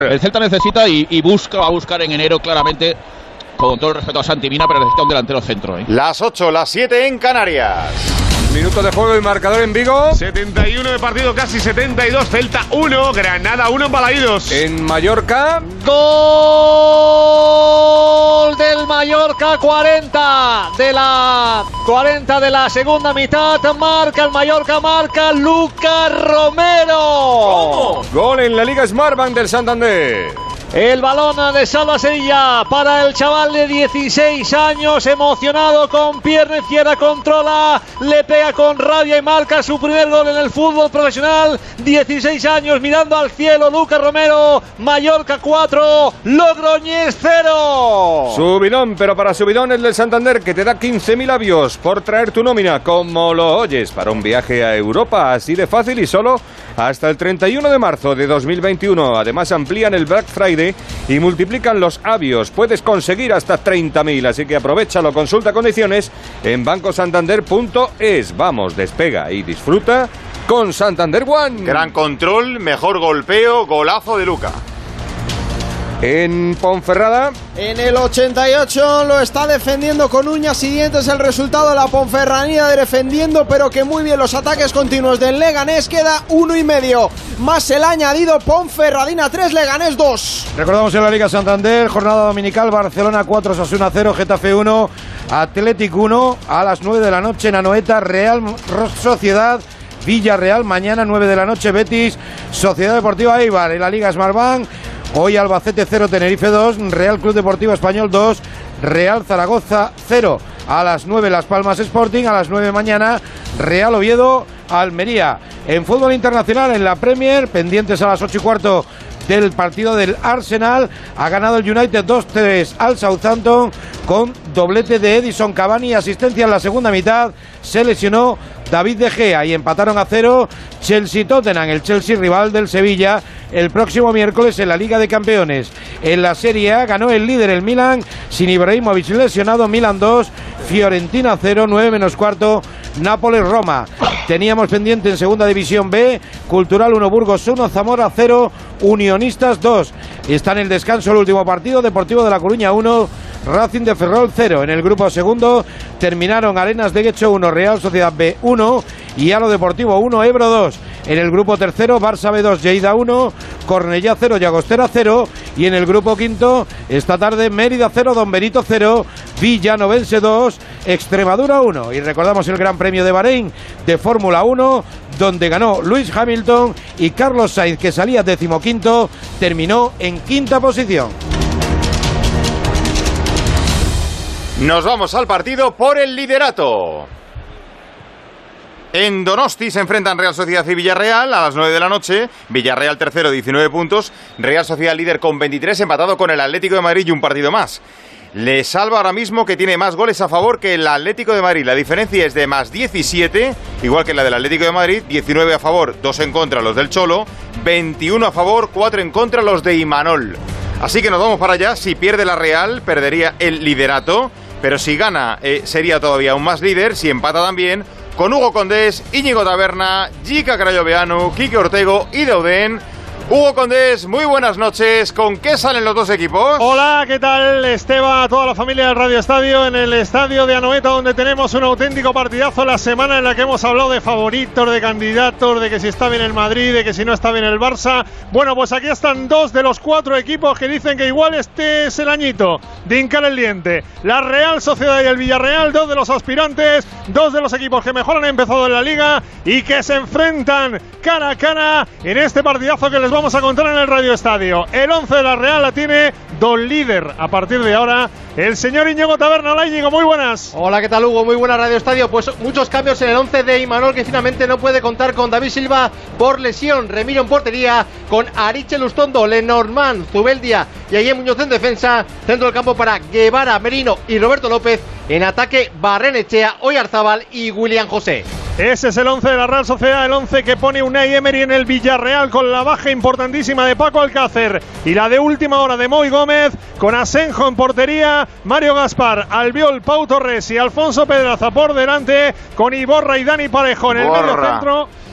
El Celta necesita y va a buscar en enero claramente, con todo el respeto a Santi Mina, pero necesita un delantero centro. Las 8, las 7 en Canarias. Minuto de juego y marcador en Vigo. 71 de partido, casi 72. Celta 1, Granada 1 en Balaídos. En Mallorca. Gol del Mallorca, 40 de la segunda mitad. Marca el Mallorca, marca Lucas Romero. ¿Cómo? Gol en la Liga Smartbank del Santander. El balón de Salva Sevilla para el chaval de 16 años, emocionado, con pierna izquierda, controla, le pega con rabia y marca su primer gol en el fútbol profesional. 16 años, mirando al cielo, Lucas Romero. Mallorca 4, Logroñés 0. Subidón, pero para subidón el del Santander, que te da 15.000 avios por traer tu nómina, como lo oyes, para un viaje a Europa, así de fácil y solo hasta el 31 de marzo de 2021. Además amplían el Black Friday y multiplican los avios. Puedes conseguir hasta 30.000, así que aprovechalo, consulta condiciones en bancosantander.es. Vamos, despega y disfruta con Santander One. Gran control, mejor golpeo, golazo de Luca. En Ponferrada. En el 88 lo está defendiendo con uñas y dientes el resultado de la Ponferradina, defendiendo pero que muy bien los ataques continuos del Leganés. Queda 1,5 más el añadido. Ponferradina 3, Leganés 2. Recordamos en la Liga Santander, jornada dominical, Barcelona 4, Osasuna 0, Getafe 1, Athletic 1, a las 9 de la noche en Anoeta, Real Sociedad Villarreal. Mañana 9 de la noche, Betis Sociedad Deportiva Eibar. En la Liga Smartbank, hoy Albacete 0, Tenerife 2, Real Club Deportivo Español 2, Real Zaragoza 0. A las 9 Las Palmas Sporting, a las 9 mañana Real Oviedo Almería. En fútbol internacional, en la Premier, pendientes a las 8:15 del partido del Arsenal. Ha ganado el United 2-3 al Southampton con doblete de Edison Cavani, asistencia en la segunda mitad. Se lesionó David De Gea y empataron a 0 Chelsea-Tottenham, el Chelsea rival del Sevilla, el próximo miércoles en la Liga de Campeones. En la Serie A ganó el líder, el Milan, sin Ibrahimovic lesionado. Milan 2, Fiorentina 0, 9 menos cuarto, Nápoles-Roma. Teníamos pendiente en Segunda División B, Cultural 1, Burgos 1, Zamora 0, Unionistas 2. Está en el descanso el último partido, Deportivo de La Coruña 1, Racing de Ferrol 0. En el grupo segundo terminaron Arenas de Guecho 1, Real Sociedad B 1 y Halo Deportivo 1, Ebro 2. En el grupo tercero, Barça B 2, Lleida 1, Cornellá 0, Llagostera 0. Y en el grupo quinto, esta tarde, Mérida 0, Don Benito 0, Villanovense 2, Extremadura 1. Y recordamos el Gran Premio de Bahrein de Fórmula 1, donde ganó Lewis Hamilton y Carlos Sainz, que salía 15º, terminó en quinta posición. Nos vamos al partido por el liderato. En Donosti se enfrentan Real Sociedad y Villarreal a las 9 de la noche. Villarreal tercero, 19 puntos. Real Sociedad líder con 23, empatado con el Atlético de Madrid y un partido más. Le salva ahora mismo que tiene más goles a favor que el Atlético de Madrid. La diferencia es de más 17, igual que la del Atlético de Madrid. 19 a favor, 2 en contra los del Cholo. 21 a favor, 4 en contra los de Imanol. Así que nos vamos para allá. Si pierde la Real, perdería el liderato. Pero si gana, sería todavía aún más líder. Si empata también, con Hugo Condés, Íñigo Taberna, Jica Crayoveanu, Quique Ortego y Deudén. Hugo Condés, muy buenas noches. ¿Con qué salen los dos equipos? Hola, ¿qué tal, Esteban? Toda la familia del Radio Estadio en el estadio de Anoeta, donde tenemos un auténtico partidazo. La semana en la que hemos hablado de favoritos, de candidatos, de que si está bien el Madrid, de que si no está bien el Barça. Bueno, pues aquí están dos de los 4 equipos que dicen que igual este es el añito de hincar el diente. La Real Sociedad y el Villarreal, 2 de los aspirantes, 2 de los equipos que mejor han empezado en la Liga y que se enfrentan cara a cara en este partidazo que les vamos a contar en el Radio Estadio. El 11 de la Real la tiene don líder a partir de ahora, el señor Íñigo Taberna. Hola, Íñigo, muy buenas. Hola, ¿qué tal, Hugo? Muy buena Radio Estadio. Pues muchos cambios en el 11 de Imanol, que finalmente no puede contar con David Silva por lesión. Remiro en portería, con Ariche Lustondo, Lenormand, Zubeldia y Ayer Muñoz en defensa. Centro del campo para Guevara, Merino y Roberto López. En ataque, Barrenechea, Oyarzábal y William José. Ese es el 11 de la Real Sociedad, el 11 que pone Unai Emery en el Villarreal, con la baja importantísima de Paco Alcácer y la de última hora de Moi Gómez, con Asenjo en portería, Mario Gaspar, Albiol, Pau Torres y Alfonso Pedraza por delante, con Iborra y Dani Parejo en el medio centro.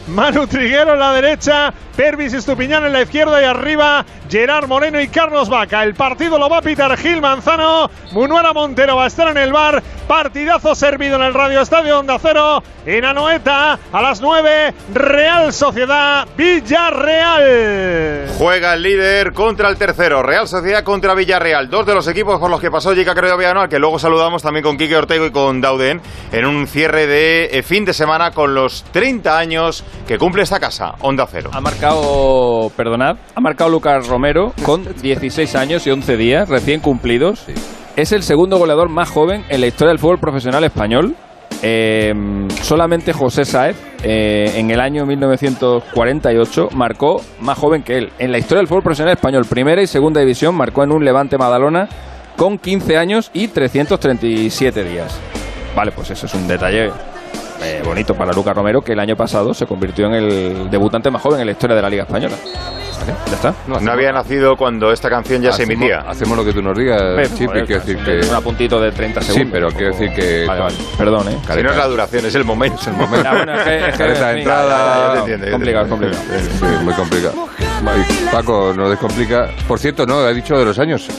Manu Triguero en la derecha, Pervis Estupiñán en la izquierda y arriba Gerard Moreno y Carlos Vaca. El partido lo va a pitar Gil Manzano, Munuera Montero va a estar en el bar. Partidazo servido en el Radio Estadio Onda Cero en Anoeta a las 9, Real Sociedad Villarreal. Juega el líder contra el tercero, Real Sociedad contra Villarreal, dos de los equipos por los que pasó Jica Creo Villanueva, que luego saludamos también con Quique Ortego y con Dauden en un cierre de fin de semana con los 30 años que cumple esta casa, Onda Cero. Ha marcado Lucas Romero con 16 años y 11 días recién cumplidos. Sí. Es el segundo goleador más joven en la historia del fútbol profesional español. Solamente José Sáez en el año 1948 marcó más joven que él. En la historia del fútbol profesional español, primera y segunda división, marcó en un Levante Madalona con 15 años y 337 días. Vale, pues eso es un detalle bonito para Lucas Romero, que el año pasado se convirtió en el debutante más joven en la historia de la Liga Española. ¿Vale? ¿Ya está? No había nacido cuando esta canción ya se emitía. Hacemos lo que tú nos digas, Chip, quiero decir que... Un apuntito de 30 segundos. Sí, pero quiero decir que... Vale. Perdón, Si no es la duración, es el momento. Es el momento. Es que esa entrada... Complicado. Sí, muy complicado. Paco, nos descomplica. Por cierto, no, ha dicho de los años.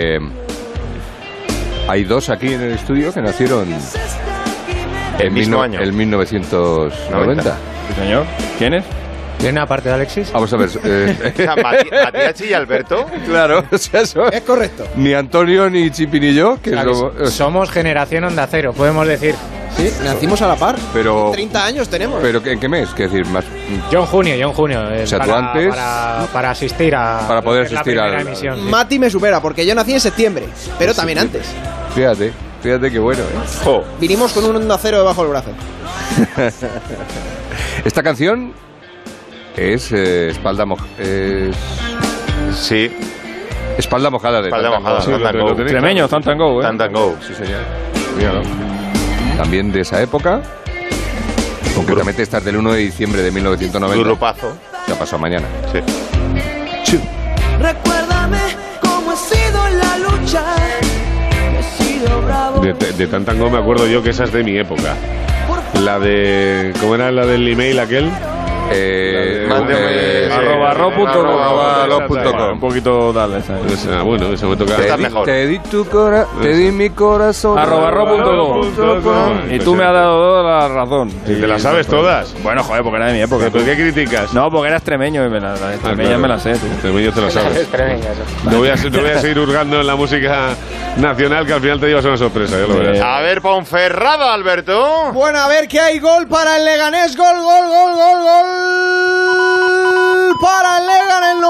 Hay dos aquí en el estudio que nacieron... El mismo año. El 1990. Sí, señor. ¿Quiénes? ¿Tiene aparte de Alexis? Vamos a ver. Matiachi y Alberto. Claro, o sea, eso es correcto. Ni Antonio, ni Chipi, ni yo. Que somos generación Onda Cero, podemos decir. Sí, nacimos a la par. Pero 30 años tenemos. ¿Pero en qué mes? ¿Qué decir? Más... Yo en junio. O sea, tú antes... Para asistir a... Para poder asistir a la emisión. Sí. Mati me supera, porque yo nací en septiembre, pero también antes. Fíjate qué bueno, Jo. Vinimos con un Onda Cero debajo del brazo. Esta canción es espalda mojada. Sí. Espalda mojada de Espalda mojada. Sí, Extremeño, Stand and Go, Stand and Go. Sí, señor. Míralo. También de esa época. Concretamente esta es del 1 de diciembre de 1990. Grupazo. Ya pasó mañana. Sí. Recuérdame cómo he sido en la lucha. De Tantango me acuerdo yo que esa es de mi época. La de... ¿Cómo era la del email aquel? Un poquito dale esa. Bueno, eso me toca. Te di tu corazón, te di mi corazón. @ro.com. Y tú me has dado toda la razón. ¿Te las sabes todas? Bueno, joder, porque era de mi época. ¿Por qué criticas? No, porque era extremeño y la extremeña me la sé. Extremeño te la sabes. No voy a seguir hurgando en la música nacional, que al final te llevas una sorpresa, ya lo verás. A ver, Ponferrada, Alberto. Bueno, a ver que hay gol para el Leganés. Gol para el Lega en el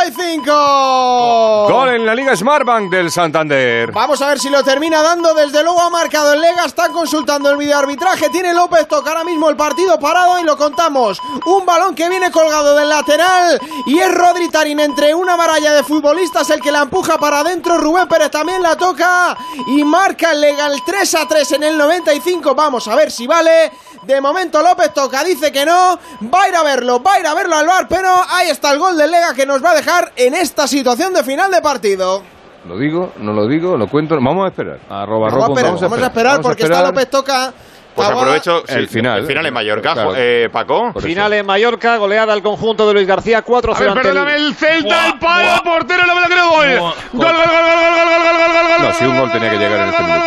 95. Gol en la Liga Smartbank del Santander. Vamos a ver si lo termina dando. Desde luego ha marcado el Lega. Están consultando el videoarbitraje. Tiene López Toca ahora mismo el partido parado y lo contamos. Un balón que viene colgado del lateral y es Rodri Tarín entre una maralla de futbolistas el que la empuja para adentro. Rubén Pérez también la toca y marca el Lega el 3-3 en el 95. Vamos a ver si vale. De momento López Toca dice que no, va a ir a verlo al VAR, pero ahí está el gol del Lega que nos va a dejar en esta situación de final de partido. ¿Lo digo? ¿No lo digo? ¿Lo cuento? Vamos a esperar. Vamos a esperar porque está López Toca. Pues aprovecho el final. El final en Mallorca, claro. Paco. Final en Mallorca, goleada al conjunto de Luis García, 4-0 ante perdóname, el Celta, el palo, portero, no me lo creo, gol. Gol. No, si un gol tenía que llegar en este momento.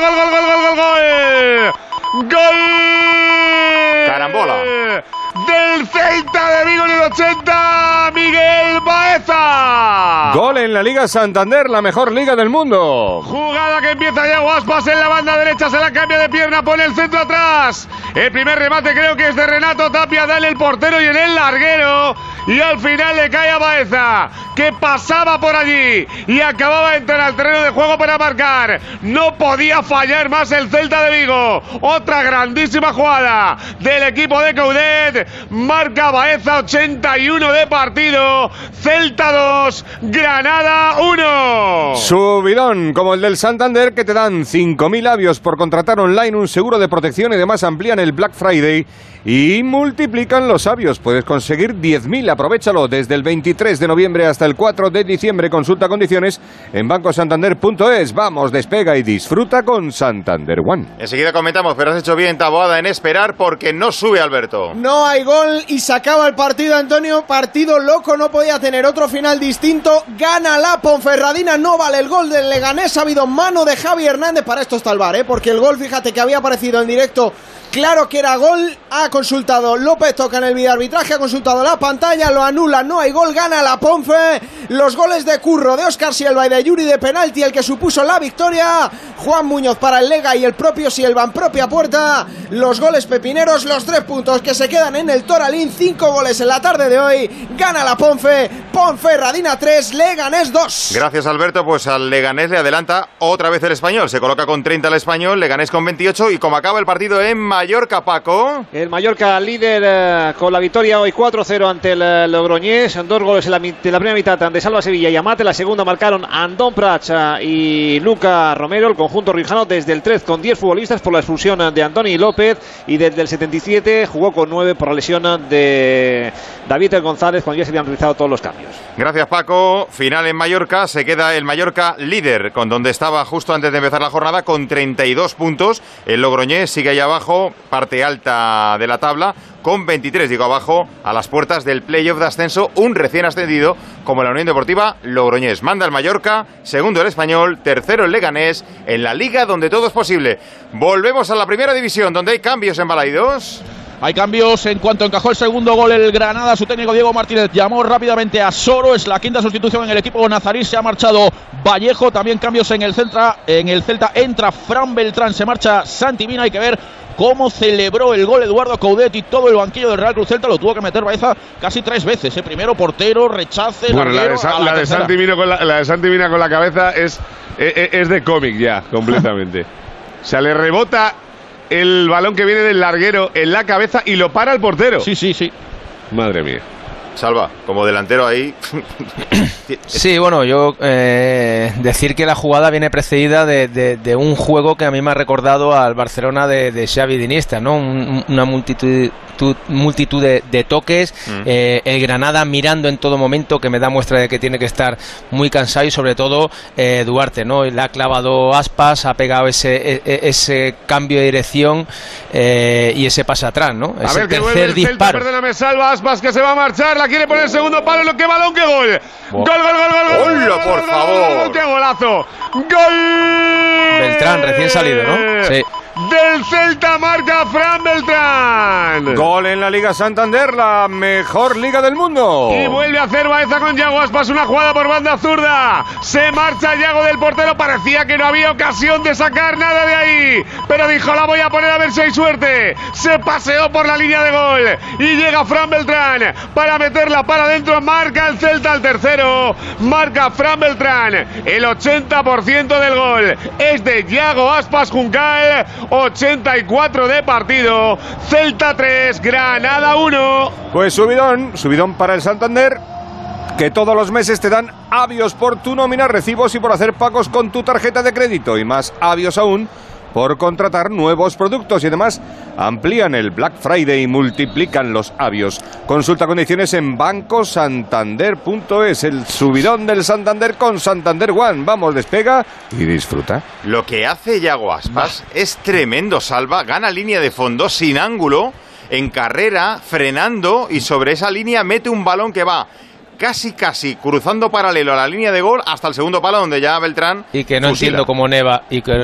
¡Gol! Carambola. Del Celta de Vigo en el 80, Miguel Baeza. Gol en la Liga Santander, la mejor liga del mundo. Jugada que empieza ya Aspas en la banda derecha, se la cambia de pierna, pone el centro atrás. El primer remate creo que es de Renato Tapia, dale el portero y en el larguero. Y al final le cae a Baeza, que pasaba por allí y acababa de entrar al terreno de juego para marcar. No podía fallar más el Celta de Vigo. Otra grandísima jugada del equipo de Coudet. Marca Baeza, 81 de partido. Celta 2, Granada 1. Subidón como el del Santander, que te dan 5.000 labios por contratar online un seguro de protección y además amplían el Black Friday y multiplican los sabios. Puedes conseguir 10.000 Aprovéchalo desde el 23 de noviembre hasta el 4 de diciembre. Consulta condiciones en bancosantander.es. Vamos, despega y disfruta con Santander One. Enseguida comentamos, pero has hecho bien, Taboada, en esperar porque no sube Alberto. No hay gol y se acaba el partido, Antonio. Partido loco, no podía tener otro final distinto. Gana la Ponferradina, no vale el gol del Leganés. Ha habido mano de Javi Hernández. Para esto está el VAR, porque el gol, fíjate que había aparecido en directo. Claro que era gol, ha consultado López Toca en el videoarbitraje, ha consultado la pantalla, lo anula, no hay gol, gana la Ponfe. Los goles de Curro, de Óscar Silva y de Yuri de penalti, el que supuso la victoria. Juan Muñoz para el Lega y el propio Silva en propia puerta. Los goles pepineros, los 3 puntos que se quedan en el Toralín, 5 goles en la tarde de hoy. Gana la Ponfe, Ponferradina 3, Leganés 2. Gracias, Alberto, pues al Leganés le adelanta otra vez el Español. Se coloca con 30 el Español, Leganés con 28 y como acaba el partido en Mallorca, Paco. El Mallorca líder con la victoria hoy 4-0 ante el Logroñés. 2 goles de la primera mitad de Salva Sevilla y Amate. La segunda marcaron Andón Prats y Luca Romero. El conjunto rijano desde el 3 con 10 futbolistas por la expulsión de Antoni López y desde el 77 jugó con 9 por la lesión de David González cuando ya se habían realizado todos los cambios. Gracias, Paco. Final en Mallorca. Se queda el Mallorca líder con donde estaba justo antes de empezar la jornada con 32 puntos. El Logroñés sigue ahí abajo, parte alta de la tabla, con 23, digo abajo, a las puertas del playoff de ascenso, un recién ascendido como la Unión Deportiva Logroñés. Manda el Mallorca, segundo el Español, tercero el Leganés, en la liga donde todo es posible. Volvemos a la primera división, donde hay cambios en Balaidos. Hay cambios en cuanto encajó el segundo gol el Granada. Su técnico Diego Martínez llamó rápidamente a Soro. Es la quinta sustitución en el equipo nazarí. Se ha marchado Vallejo. También cambios en el Celta. Entra Fran Beltrán. Se marcha Santi Mina. Hay que ver cómo celebró el gol Eduardo Coudet y todo el banquillo del Real Cruz Celta. Lo tuvo que meter Baeza casi 3 veces. Primero portero, rechace. Bueno, larguero, la de Santi Mina con la cabeza es de cómic ya, completamente. O sea, le rebota el balón que viene del larguero en la cabeza y lo para el portero. Sí. Madre mía. Salva, como delantero ahí. Sí, bueno, yo decir que la jugada viene precedida de un juego que a mí me ha recordado al Barcelona de Xavi de Iniesta, ¿no? Una multitud de toques, el Granada mirando en todo momento, que me da muestra de que tiene que estar muy cansado, y sobre todo Duarte, ¿no? Le ha clavado Aspas, ha pegado ese cambio de dirección y ese pase atrás, ¿no? A ver, que vuelve el Celta, perdóname, Salva, Aspas que se va a marchar, la quiere poner el segundo palo, ¡qué balón, qué gol! ¡Gol! ¡Hola, por favor! ¡Qué golazo! ¡Gol! Beltrán, recién salido, ¿no? Sí. Del Celta marca Fran Beltrán. Gol en la Liga Santander, la mejor liga del mundo. Y vuelve a hacer Baeza con Yago Aspas, una jugada por banda zurda. Se marcha Yago del portero, parecía que no había ocasión de sacar nada de ahí, pero dijo, la voy a poner a ver si hay suerte. Se paseó por la línea de gol y llega Fran Beltrán para meterla para adentro. Marca el Celta al tercero, marca Fran Beltrán. El 80% del gol es de Yago Aspas Juncal. 84 de partido, Celta 3, Granada 1. Pues subidón para el Santander, que todos los meses te dan avios por tu nómina, recibos y por hacer pagos con tu tarjeta de crédito, y más avios aún por contratar nuevos productos, y además amplían el Black Friday y multiplican los avios. Consulta condiciones en bancosantander.es. El subidón del Santander con Santander One. Vamos, despega y disfruta. Lo que hace Yago Aspas es tremendo, Salva. Gana línea de fondo sin ángulo, en carrera, frenando, y sobre esa línea mete un balón que va casi cruzando paralelo a la línea de gol hasta el segundo palo, donde ya Beltrán y que no fusila. entiendo cómo Neva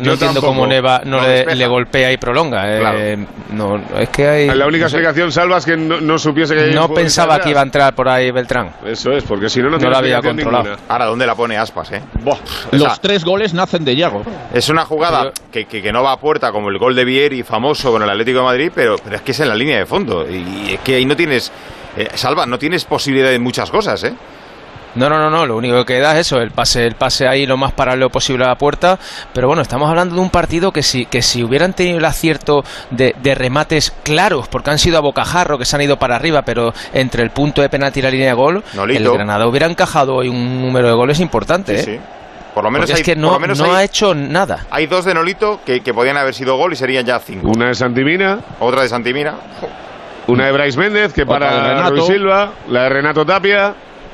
no le golpea y prolonga. Claro. No, es que hay, la única explicación, Salva, es que no supiese que no pensaba que iba a entrar por ahí Beltrán. Eso es, porque si no la había controlado. Ninguna. Ahora, ¿dónde la pone Aspas, Los 3 goles nacen de Yago. Es una jugada que no va a puerta, como el gol de Vieri, famoso con el Atlético de Madrid, pero es que es en la línea de fondo, y es que ahí no tienes Salva, no tienes posibilidad de muchas cosas, No, lo único que queda es eso, el pase ahí lo más paralelo posible a la puerta, pero bueno, estamos hablando de un partido que si hubieran tenido el acierto de remates claros, porque han sido a bocajarro, que se han ido para arriba, pero entre el punto de penalti y la línea de gol, el Granada hubiera encajado hoy un número de goles importante, Sí. Por lo menos es que no ha hecho nada. Hay 2 de Nolito que podían haber sido gol y serían ya 5. Una de Santi Mina, otra de Santi Mina. Una de Brais Méndez, que para Rui Silva. La de Renato Tapia.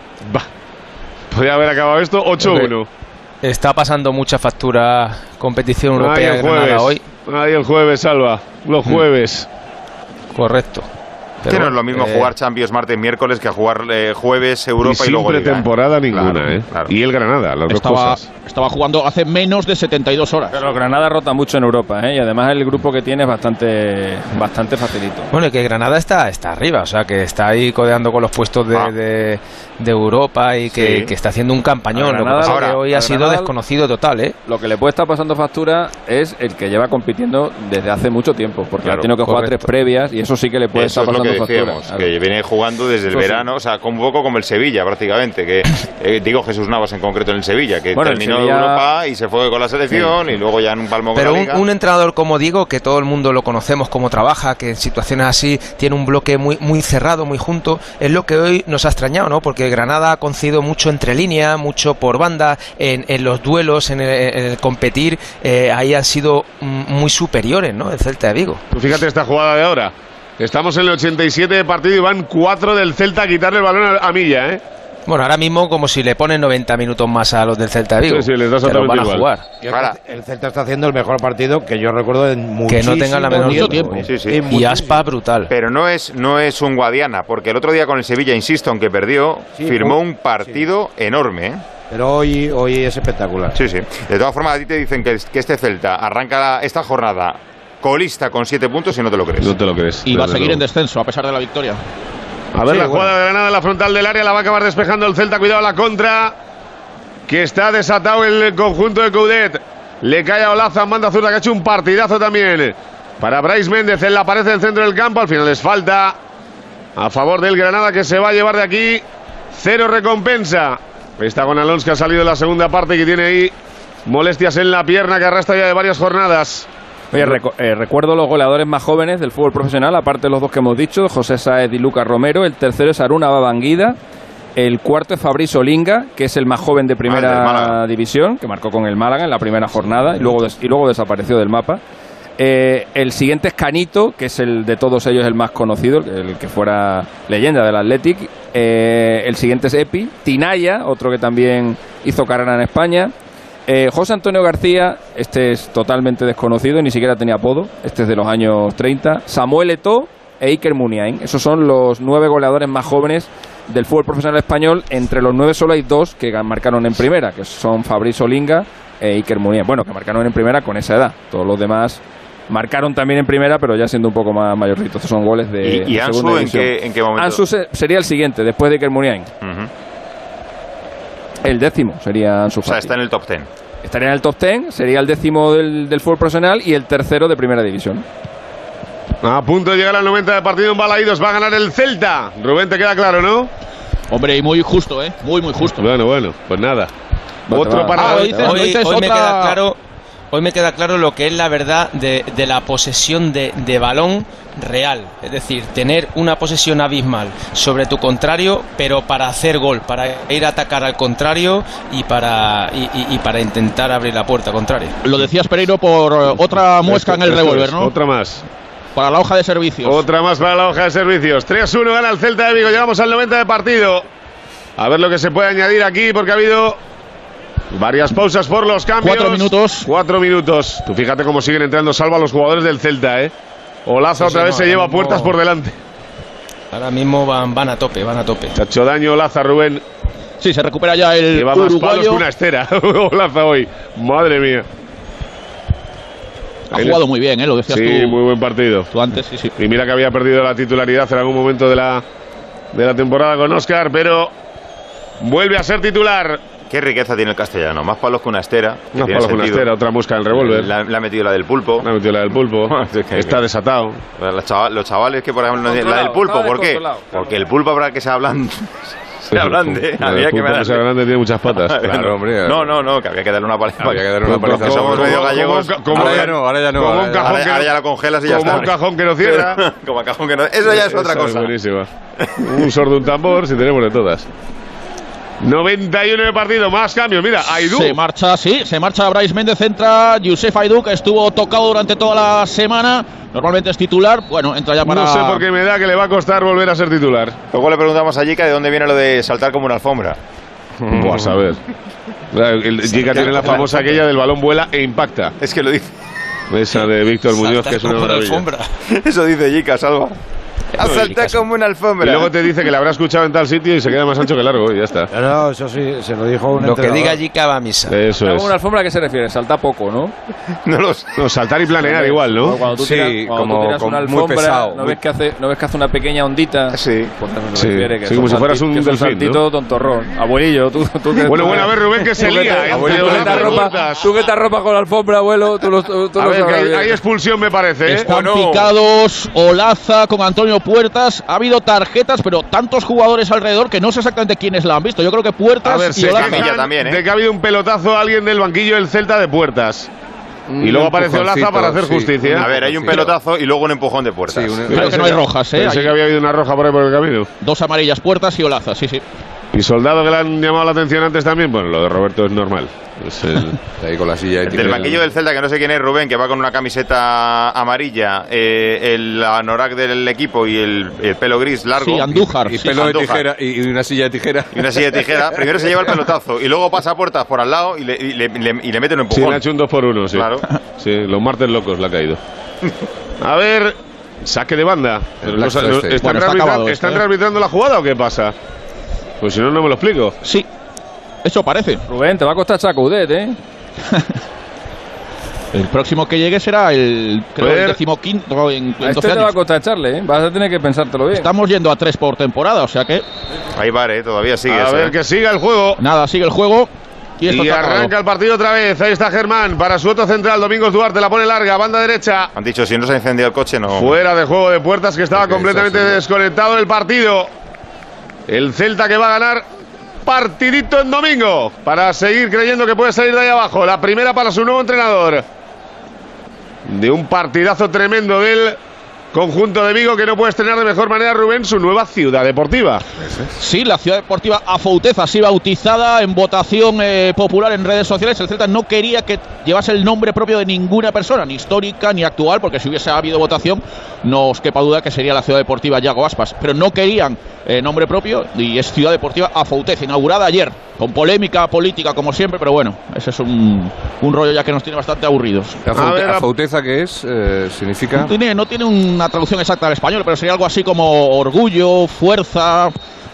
Podría haber acabado esto 8-1. Está pasando mucha factura competición europea Granada hoy. Ahí el jueves, Salva. Los jueves. Correcto. Que no es lo mismo jugar Champions martes, miércoles que jugar jueves, Europa y luego Liga. Temporada ninguna, claro. Y el Granada, las dos cosas. Estaba jugando hace menos de 72 horas. Pero Granada rota mucho en Europa, y además el grupo que tiene es bastante facilito. Bueno, y que Granada está arriba, o sea, que está ahí codeando con los puestos de Europa y que está haciendo un campañón. Granada, lo que pasa es que hoy ha sido desconocido total, Lo que le puede estar pasando factura es el que lleva compitiendo desde hace mucho tiempo, porque ha tenido que jugar 3 previas y eso sí que le puede estar pasando decíamos, factura. Que viene jugando desde el verano, o sea, un poco como el Sevilla prácticamente, que digo Jesús Navas en concreto en el Sevilla, que terminó en Europa y se fue con la selección y luego ya en un palmo con la Liga. Pero un entrenador como Diego, que todo el mundo lo conocemos, cómo trabaja, que en situaciones así tiene un bloque muy cerrado, muy junto, es lo que hoy nos ha extrañado, ¿no? Porque Granada ha concedido mucho entre línea, mucho por banda, en los duelos, en el competir, ahí han sido muy superiores, ¿no? El Celta de Vigo. Tú fíjate esta jugada de ahora. Estamos en el 87 de partido y van 4 del Celta a quitarle el balón a Milla, Bueno, ahora mismo como si le ponen 90 minutos más a los del Celta de Vigo. Sí, les das pero van a jugar. El Celta está haciendo el mejor partido que yo recuerdo en muchísimo que no tenga la menor tiempo. Sí. Y Aspa brutal. Pero no es un Guadiana, porque el otro día con el Sevilla, insisto, aunque perdió, firmó un partido enorme, Pero hoy es espectacular. Sí. De todas formas, a ti te dicen que este Celta arranca esta jornada colista con 7 puntos y no te lo crees. No te lo crees. Y va a seguir en descenso a pesar de la victoria. A ver, la jugada de Granada en la frontal del área, la va a acabar despejando el Celta. Cuidado la contra, que está desatado el conjunto de Coudet. Le cae a Olaza, manda zurda, que ha hecho un partidazo también. Para Brais Méndez en la pared del centro del campo. Al final es falta a favor del Granada, que se va a llevar de aquí 0 recompensa. Está con Alonso, que ha salido en la segunda parte y que tiene ahí molestias en la pierna, que arrastra ya de varias jornadas. Oye, recuerdo los goleadores más jóvenes del fútbol profesional, aparte de los 2 que hemos dicho, José Sáez y Lucas Romero. El tercero es Aruna Babanguida. El cuarto es Fabrice Olinga, que es el más joven de primera división, que marcó con el Málaga en la primera jornada y luego desapareció del mapa. El siguiente es Canito, que es el de todos ellos el más conocido, el que fuera leyenda del Athletic. El siguiente es Epi. Tinaya, otro que también hizo carrera en España. José Antonio García, este es totalmente desconocido, ni siquiera tenía apodo, este es de los años 30. Samuel Eto'o e Iker Muniain, esos son los 9 goleadores más jóvenes del fútbol profesional español. Entre los 9 solo hay 2 que marcaron en primera, que son Fabrice Olinga e Iker Muniain. Bueno, que marcaron en primera con esa edad, todos los demás marcaron también en primera, pero ya siendo un poco más mayorcitos. Estos son goles de ¿Y Ansu en qué momento? Ansu sería el siguiente, después de Iker Muniain. El 10º sería Ansu Fati. O sea, está en el top 10. Estaría en el top 10, sería el 10º del fútbol profesional y el 3º de primera división. A punto de llegar al 90 de partido en Balaídos, va a ganar el Celta. Rubén, te queda claro, ¿no? Hombre, y muy justo, muy justo. Bueno, pues nada. Otro para hoy me queda claro lo que es la verdad de la posesión de balón real, es decir, tener una posesión abismal sobre tu contrario, pero para hacer gol, para ir a atacar al contrario y para intentar abrir la puerta contraria. Lo decías, Pereiro, por otra muesca en el revólver, ¿no? Otra más. Para la hoja de servicios. Otra más para la hoja de servicios. 3-1 gana el Celta de Vigo. Llegamos al 90 de partido. A ver lo que se puede añadir aquí, porque ha habido varias pausas por los cambios. 4 minutos. 4 minutos. Tú fíjate cómo siguen entrando salvo a los jugadores del Celta, Olaza otra vez se lleva puertas por delante. Ahora mismo van a tope. Se ha hecho daño Olaza, Rubén. Sí, se recupera ya el lleva más palos que una estera. Olaza hoy. Madre mía. Ha jugado muy bien, lo decías tú. Sí, muy buen partido. Tú antes, sí. Y mira que había perdido la titularidad en algún momento de la temporada con Óscar, pero vuelve a ser titular. Qué riqueza tiene el castellano, más palos que una estera. Más palos que una estera, otra mosca en el revólver. Le ha metido la del pulpo. Está desatado. Los chavales que, por ejemplo, la del pulpo, ¿por qué? Porque el pulpo habrá que se hablan. Sea grande, había que darle. Sea grande tiene muchas patas. Claro, hombre. No, que había que darle una paliza. Había que darle una paliza. Somos medio gallegos. Ahora ya no. Ahora ya la congelas y ya está. Como un cajón que no cierra. Como un cajón que no. Eso ya es otra cosa. Buenísima. Un sordo, un tambor, si tenemos de todas. 91 de partido, más cambios. Mira, Aidú. Se marcha Brais Méndez, entra Youssef Aidú, que estuvo tocado durante toda la semana. Normalmente es titular. Bueno, entra ya para... No sé por qué me da que le va a costar volver a ser titular. Luego le preguntamos a Jica de dónde viene lo de saltar como una alfombra. Pues a ver. Jica tiene la famosa aquella del balón vuela e impacta. Es que lo dice. Esa de Víctor Muñoz, que es una maravilla. Eso dice Jica, Salva. A saltar como una alfombra. Y luego te dice que la habrá escuchado en tal sitio y se queda más ancho que largo y ya está. No, eso sí, se lo dijo un Lo que entrenador. diga Jica va a misa. Eso es. ¿Una alfombra a qué se refiere? Salta poco, ¿no? No, saltar y planear igual, ¿no? Cuando tú tiras, cuando tú tiras una alfombra, muy pesado. ¿no ves que hace una pequeña ondita? Sí. Pues eso Sí, se refiere, que sí, es como si fueras un que es delfín, saltito ¿no? tontorrón. Abuelillo, tú Bueno, a ver, Rubén, que se lía. Abuelillo, tú que te arropas con la alfombra, abuelo, tú lo A ver, que hay expulsión, me parece. Están picados Olaza con Antonio Puertas. Ha habido tarjetas, pero tantos jugadores alrededor que no sé exactamente quiénes la han visto. Yo creo que Puertas A ver, y se Olaza. quejan de que ha habido un pelotazo a alguien del banquillo del Celta de Puertas. Y luego aparece Olaza para hacer justicia. A ver, hay un pelotazo y luego un empujón de Puertas. Creo que no hay rojas, ¿eh? Pensé que había habido una roja por ahí por el camino. 2 amarillas, Puertas y Olaza, sí. Y Soldado, que le han llamado la atención antes también. Bueno, lo de Roberto es normal. Es ahí con la silla. Del banquillo del Celta, que no sé quién es, Rubén, que va con una camiseta amarilla, el anorak del equipo y el pelo gris largo. Sí, Andújar. Y pelo de tijera y una silla de tijera. Y una silla de tijera. Primero se lleva el pelotazo y luego pasa a Puertas por al lado y le mete un empujón. Sí, le ha hecho un 2-1, sí. Claro. Sí, los martes locos le ha caído. A ver, saque de banda. ¿Están rearbitrando la jugada o qué pasa? Pues si no, no me lo explico. Sí, eso parece. Rubén, te va a costar Chacudet, ¿eh? El próximo que llegue será el 15º en 12 este te años. va a costar echarle, ¿eh? Vas a tener que pensártelo bien. Estamos yendo a 3 por temporada, o sea que... Ahí va, todavía sigue. A ver, que siga el juego. Nada, sigue el juego. Y arranca el partido otra vez. Ahí está Germán para su otro central. Domingos Duarte la pone larga, banda derecha. Han dicho, si no se ha encendido el coche, no. Fuera de juego de Puertas, que estaba completamente desconectado del partido. El Celta que va a ganar partidito en domingo para seguir creyendo que puede salir de ahí abajo. La primera para su nuevo entrenador. De un partidazo tremendo del conjunto de Vigo, que no puede estrenar de mejor manera, Rubén, su nueva ciudad deportiva. Sí, la ciudad deportiva Afouteza, así bautizada en votación popular en redes sociales. El Celta no quería que llevase el nombre propio de ninguna persona, ni histórica ni actual, porque si hubiese habido votación no os quepa duda que sería la ciudad deportiva Yago Aspas, pero no querían nombre propio y es ciudad deportiva Afouteza, inaugurada ayer, con polémica política como siempre, pero bueno, ese es un rollo ya que nos tiene bastante aburridos. ¿Afouteza qué es? ¿Significa? No tiene una traducción exacta al español, pero sería algo así como orgullo, fuerza.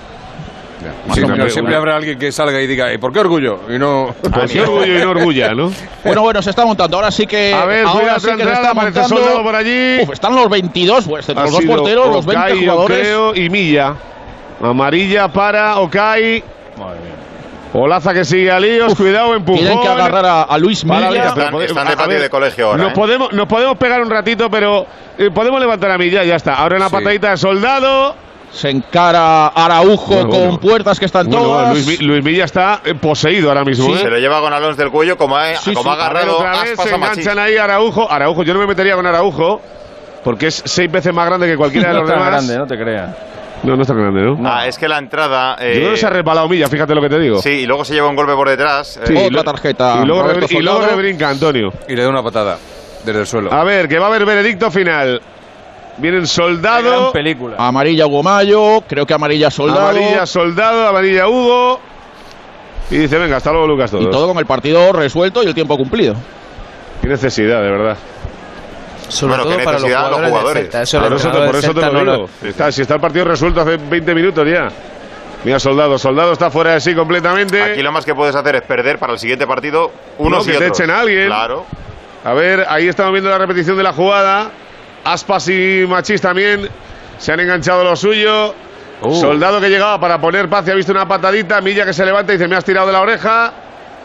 Sí, no, siempre habrá alguien que salga y diga, ¿por qué orgullo? Y no. ¿Por qué orgullo y no orgulla, no? Bueno, se está montando. Ahora sí que. A ver, ahora sí que se está montando. Soldado por allí. Están los 22, pues, entre los dos porteros, los 20 jugadores. Creo, y Milla. Amarilla para Okai. Madre mía. Olaza que sigue a líos, cuidado, empujón. Tienen que agarrar a Luis Milla. Están de patio de colegio ahora. Nos podemos pegar un ratito, pero podemos levantar a Milla, ya está. Ahora una patadita de Soldado. Se encara Araujo con Puertas, que están todas. Luis Milla está poseído ahora mismo. Se lo lleva con Alonso del cuello, como ha agarrado otra vez, se enganchan ahí Araujo. Araujo, yo no me metería con Araujo, porque es 6 veces más grande que cualquiera de los demás. No es tan grande, no te creas. No es tan grande, ¿no? Es que la entrada... Yo creo que se ha resbalado Milla, fíjate lo que te digo. Sí, y luego se lleva un golpe por detrás. Sí, otra tarjeta. Y luego rebrinca Antonio. Y le da una patada desde el suelo. A ver, que va a haber veredicto final. Vienen Soldado. Gran película. Amarilla Hugo Mayo, creo que amarilla Soldado. Amarilla Soldado, amarilla Hugo. Y dice, venga, hasta luego, Lucas, todos. Y todo con el partido resuelto y el tiempo cumplido. Qué necesidad, de verdad. Sobre todo para los jugadores. Por eso te lo digo. Si está el partido resuelto hace 20 minutos ya. Mira, Soldado está fuera de sí completamente. Aquí lo más que puedes hacer es perder para el siguiente partido unos y que otros. te echen a alguien. Claro. A ver, ahí estamos viendo la repetición de la jugada. Aspas y Machís también se han enganchado lo suyo. Soldado que llegaba para poner paz y ha visto una patadita. Milla que se levanta y dice, me has tirado de la oreja.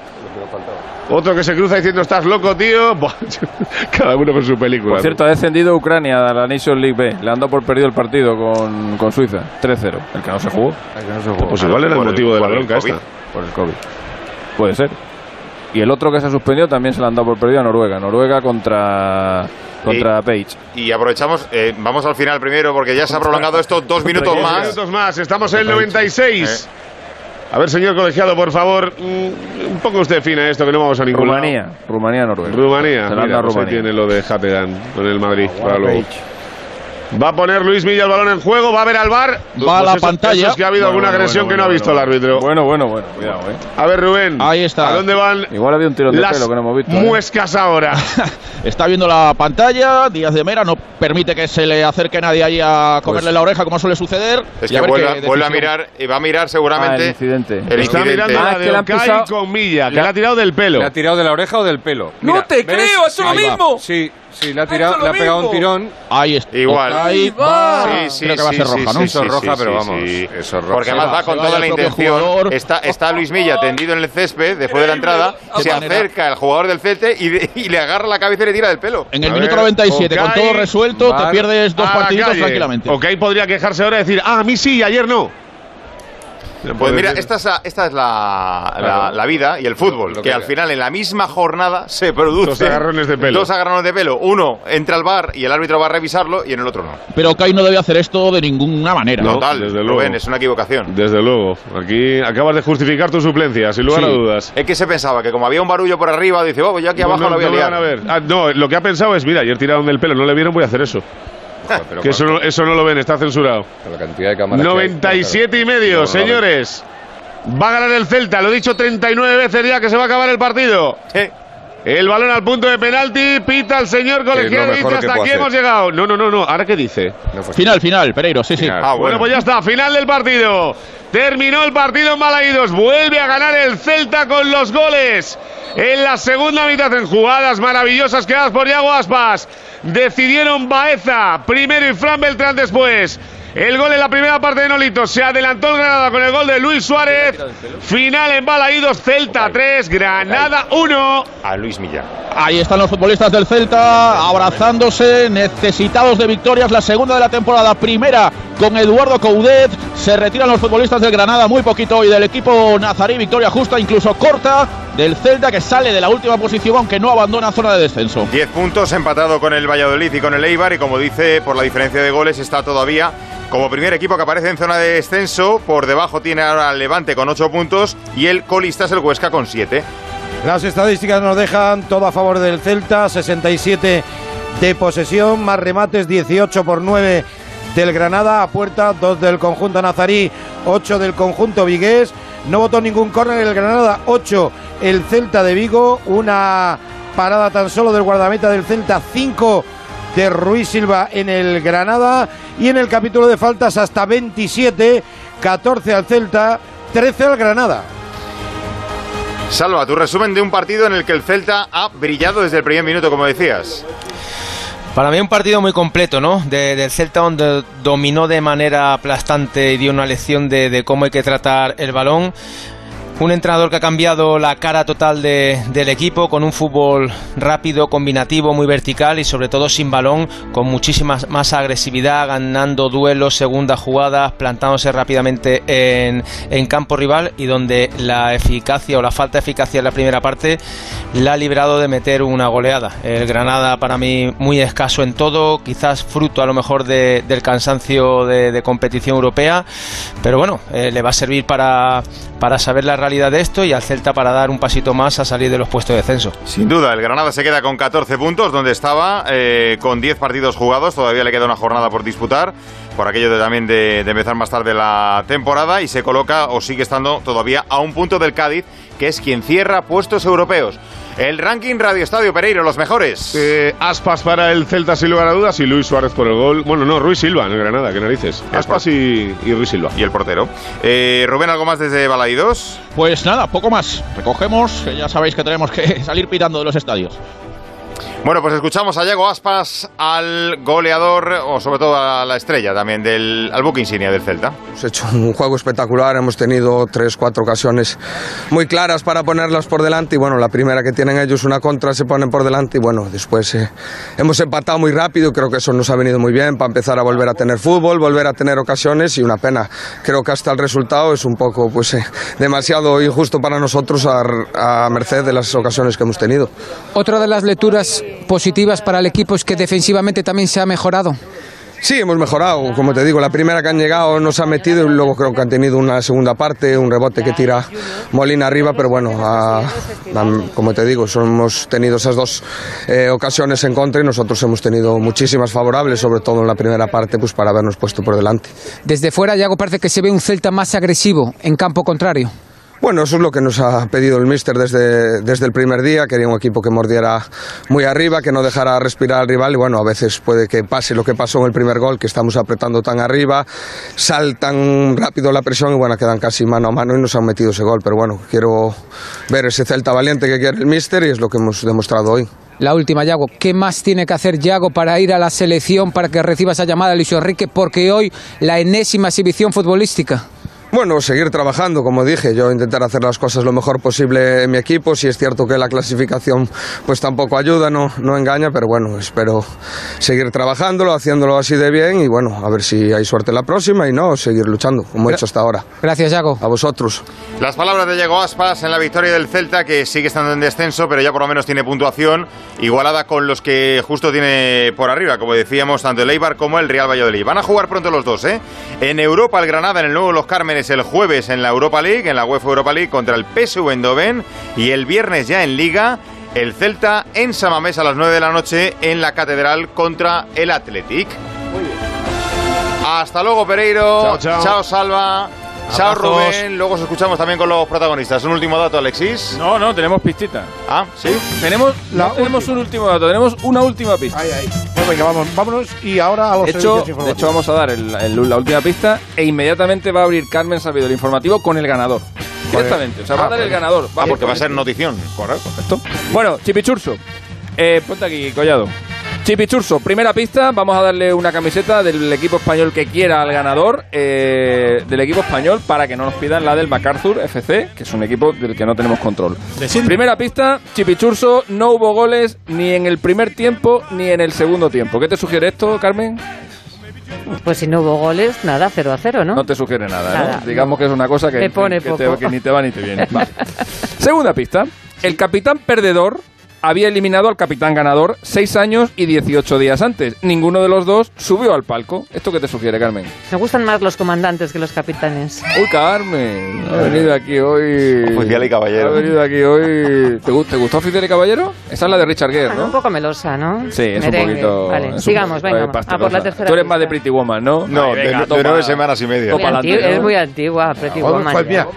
Otro que se cruza diciendo, estás loco, tío. Cada uno con su película. Por cierto, ha descendido Ucrania a la Nation League B. Le han dado por perdido el partido con Suiza. 3-0. El que no se jugó. Pues igual era el motivo de la bronca esta. Por el COVID. Puede ser. Y el otro que se ha suspendido también se le han dado por perdido a Noruega. Noruega contra Page. Y aprovechamos, vamos al final primero porque ya se ha prolongado esto 2 minutos más. Estamos en el 96. A ver, señor colegiado, por favor, un poco usted fina esto, que no vamos a ningún lado. Rumanía-Noruega. Rumanía, Zelanda, mira, pues ahí Rumanía. tiene lo de Hategan con el Madrid para luego. Va a poner Luis Milla el balón en juego, va a ver al VAR. Va a la pantalla. Es que ha habido alguna agresión que no ha visto el árbitro. Bueno, cuidado, A ver, Rubén. Ahí está. ¿A dónde van? Igual había un tirón de las pelo que no hemos visto. muescas ahora? Está viendo la pantalla. Díaz de Mera no permite que se le acerque nadie ahí a comerle la oreja, como suele suceder. Es Y que a ver vuelve a qué mirar y va a mirar seguramente el incidente. Está mirando la de Okai con Milla, que le ha tirado del pelo. ¿Le ha tirado de la oreja o del pelo? ¡No Mira, te ¿ves? creo! ¡Eso es lo Ahí va. mismo! Sí, le ha tirado, le ha pegado un tirón. Ahí está. Igual. Ahí va. Creo que va a ser roja, ¿no? Eso es roja, pero vamos, eso es roja. Porque además va con Se toda va la el propio intención. jugador. Está Luis Milla tendido en el césped después de la entrada. Se acerca el jugador del Celta y le agarra la cabeza y le tira del pelo. En el minuto 97, con todo resuelto, te pierdes dos partiditos tranquilamente. Ok, podría quejarse ahora y decir, a mí sí, ayer no. Pues mira, esta es la vida y el fútbol, que al final en la misma jornada se produce Dos agarrones de pelo. Dos agarrones de pelo. Uno entra al VAR y el árbitro va a revisarlo y en el otro no. Pero Okai no debe hacer esto de ninguna manera. No, Total, desde luego. Rubén, es una equivocación. Desde luego. Aquí acabas de justificar tu suplencia, sin lugar a dudas. Es que se pensaba que como había un barullo por arriba, dice, pues yo aquí abajo lo voy a me liar. van a ver. No, lo que ha pensado es, mira, ayer tiraron del pelo, no le vieron, voy a hacer eso. Pero Que eso no lo ven, está censurado. con la cantidad de cámaras 97 y medio, señores. Va a ganar el Celta, lo he dicho 39 veces ya que se va a acabar el partido. El balón al punto de penalti, pita el señor colegiado y dice hasta aquí hemos llegado. No, ¿ahora qué dice? Final, Pereiro, sí. Bueno, pues ya está, final del partido. Terminó el partido en Balaídos, vuelve a ganar el Celta con los goles. En la segunda mitad, en jugadas maravillosas creadas por Iago Aspas, decidieron Baeza primero y Fran Beltrán después. El gol en la primera parte de Nolito, se adelantó el Granada con el gol de Luis Suárez. Final en Balaídos, Celta 3, Granada 1. A Luis Milla. Ahí están los futbolistas del Celta abrazándose, necesitados de victorias. La segunda de la temporada, primera con Eduardo Coudet. Se retiran los futbolistas del Granada muy poquito hoy del equipo nazarí. Victoria justa, incluso corta, del Celta, que sale de la última posición aunque no abandona zona de descenso. 10 puntos, empatado con el Valladolid y con el Eibar, y como dice, por la diferencia de goles está todavía como primer equipo que aparece en zona de descenso. Por debajo tiene ahora el Levante con 8 puntos y el colista es el Huesca con 7. Las estadísticas nos dejan todo a favor del Celta, 67 de posesión, más remates, 18 por 9 del Granada a puerta, 2 del conjunto nazarí, 8 del conjunto vigués. No votó ningún córner el Granada, 8 el Celta de Vigo, una parada tan solo del guardameta del Celta, 5 de Ruiz Silva en el Granada, y en el capítulo de faltas hasta 27, 14 al Celta, 13 al Granada. Salva, tu resumen de un partido en el que el Celta ha brillado desde el primer minuto, como decías. Para mí un partido muy completo, ¿no? Del Celta, donde dominó de manera aplastante y dio una lección de cómo hay que tratar el balón. Un entrenador que ha cambiado la cara total del equipo, con un fútbol rápido, combinativo, muy vertical y sobre todo sin balón, con muchísima más agresividad, ganando duelos, segundas jugadas, plantándose rápidamente en campo rival, y donde la eficacia o la falta de eficacia en la primera parte la ha librado de meter una goleada. El Granada, para mí, muy escaso en todo, quizás fruto a lo mejor del cansancio de competición europea, pero bueno, le va a servir para saber la realidad de esto, y al Celta para dar un pasito más a salir de los puestos de descenso. Sin duda, el Granada se queda con 14 puntos, donde estaba, con 10 partidos jugados. Todavía le queda una jornada por disputar, por aquello también de empezar más tarde la temporada, y se coloca, o sigue estando todavía, a un punto del Cádiz, que es quien cierra puestos europeos. El ranking Radio Estadio Pereiro, los mejores. Aspas para el Celta sin lugar a dudas, y Luis Suárez por el gol. Bueno, no, Ruiz Silva en el Granada, qué narices. Aspas y Ruiz Silva. Y el portero. Rubén, ¿algo más desde Balaídos? Pues nada, poco más. Recogemos, que ya sabéis que tenemos que salir pitando de los estadios. Bueno, pues escuchamos a Iago Aspas, al goleador, o sobre todo a la estrella también, al buque insignia del Celta. Hemos hecho un juego espectacular, hemos tenido 3-4 ocasiones muy claras para ponerlas por delante, y bueno, la primera que tienen ellos, una contra, se ponen por delante, y bueno, después hemos empatado muy rápido. Creo que eso nos ha venido muy bien para empezar a volver a tener fútbol, volver a tener ocasiones, y una pena. Creo que hasta el resultado es un poco demasiado injusto para nosotros, a merced de las ocasiones que hemos tenido. Otra de las lecturas positivas para el equipo es que defensivamente también se ha mejorado. Sí, hemos mejorado, como te digo, la primera que han llegado nos ha metido y luego creo que han tenido una segunda parte, un rebote que tira Molina arriba, pero bueno, como te digo, hemos tenido esas dos ocasiones en contra y nosotros hemos tenido muchísimas favorables, sobre todo en la primera parte, pues para habernos puesto por delante. Desde fuera, Yago, parece que se ve un Celta más agresivo en campo contrario. Bueno, eso es lo que nos ha pedido el míster desde el primer día. Quería un equipo que mordiera muy arriba, que no dejara respirar al rival y bueno, a veces puede que pase lo que pasó en el primer gol, que estamos apretando tan arriba, saltan rápido la presión y bueno, quedan casi mano a mano y nos han metido ese gol. Pero bueno, quiero ver ese Celta valiente que quiere el míster y es lo que hemos demostrado hoy. La última, Yago, ¿qué más tiene que hacer Yago para ir a la selección, para que reciba esa llamada de Luis Enrique? Porque hoy la enésima exhibición futbolística. Bueno, seguir trabajando, como dije, yo intentar hacer las cosas lo mejor posible en mi equipo. Si es cierto que la clasificación pues tampoco ayuda, no engaña, pero bueno, espero seguir trabajándolo, haciéndolo así de bien y bueno, a ver si hay suerte la próxima y no, seguir luchando, como he hecho hasta ahora. Gracias, Yago. A vosotros. Las palabras de Yago Aspas en la victoria del Celta, que sigue estando en descenso, pero ya por lo menos tiene puntuación igualada con los que justo tiene por arriba, como decíamos, tanto el Eibar como el Real Valladolid. Van a jugar pronto los dos, ¿eh? En Europa, el Granada, en el nuevo Los Cármenes, el jueves en la Europa League, en la UEFA Europa League contra el PSV Eindhoven y el viernes ya en Liga el Celta en San Mamés a las 9 de la noche en la Catedral contra el Athletic. Hasta luego, Pereiro. Chao, Salva. Chao, Rubén. Luego os escuchamos también con los protagonistas. Un último dato, Alexis. No, tenemos pistita. Ah, ¿sí? Tenemos un último dato, tenemos una última pista. Pues venga, vámonos y ahora a los servicios informativos. De hecho, vamos a dar la última pista e inmediatamente va a abrir Carmen Salvido el informativo con el ganador. Directamente, o sea, va a dar el ganador. Porque va a ser notición. Correcto. Bueno, Chipichurso. Ponte aquí, Collado. Chipichurso, primera pista, vamos a darle una camiseta del equipo español que quiera al ganador del equipo español para que no nos pidan la del MacArthur FC, que es un equipo del que no tenemos control. Primera pista, Chipichurso, no hubo goles ni en el primer tiempo ni en el segundo tiempo. ¿Qué te sugiere esto, Carmen? Pues si no hubo goles, nada, 0-0, ¿no? No te sugiere nada, ¿no? Digamos que es una cosa que te pone poco. Que ni te va ni te viene. Vale. Segunda pista, el capitán perdedor había eliminado al capitán ganador 6 años y 18 días antes. Ninguno de los dos subió al palco. ¿Esto qué te sugiere, Carmen? Me gustan más los comandantes que los capitanes. Uy, Carmen, ha venido aquí hoy... Oficial y caballero. Ha venido aquí hoy... ¿Te gustó Oficial y Caballero? Esa es la de Richard Gere, ¿no? Un poco melosa, ¿no? Sí, es merengue. Un poquito... Vale, sigamos, venga, a por la tercera. Tú eres más de Pretty Woman, ¿no? No, de 9 semanas y media. Es muy antigua, Pretty Woman.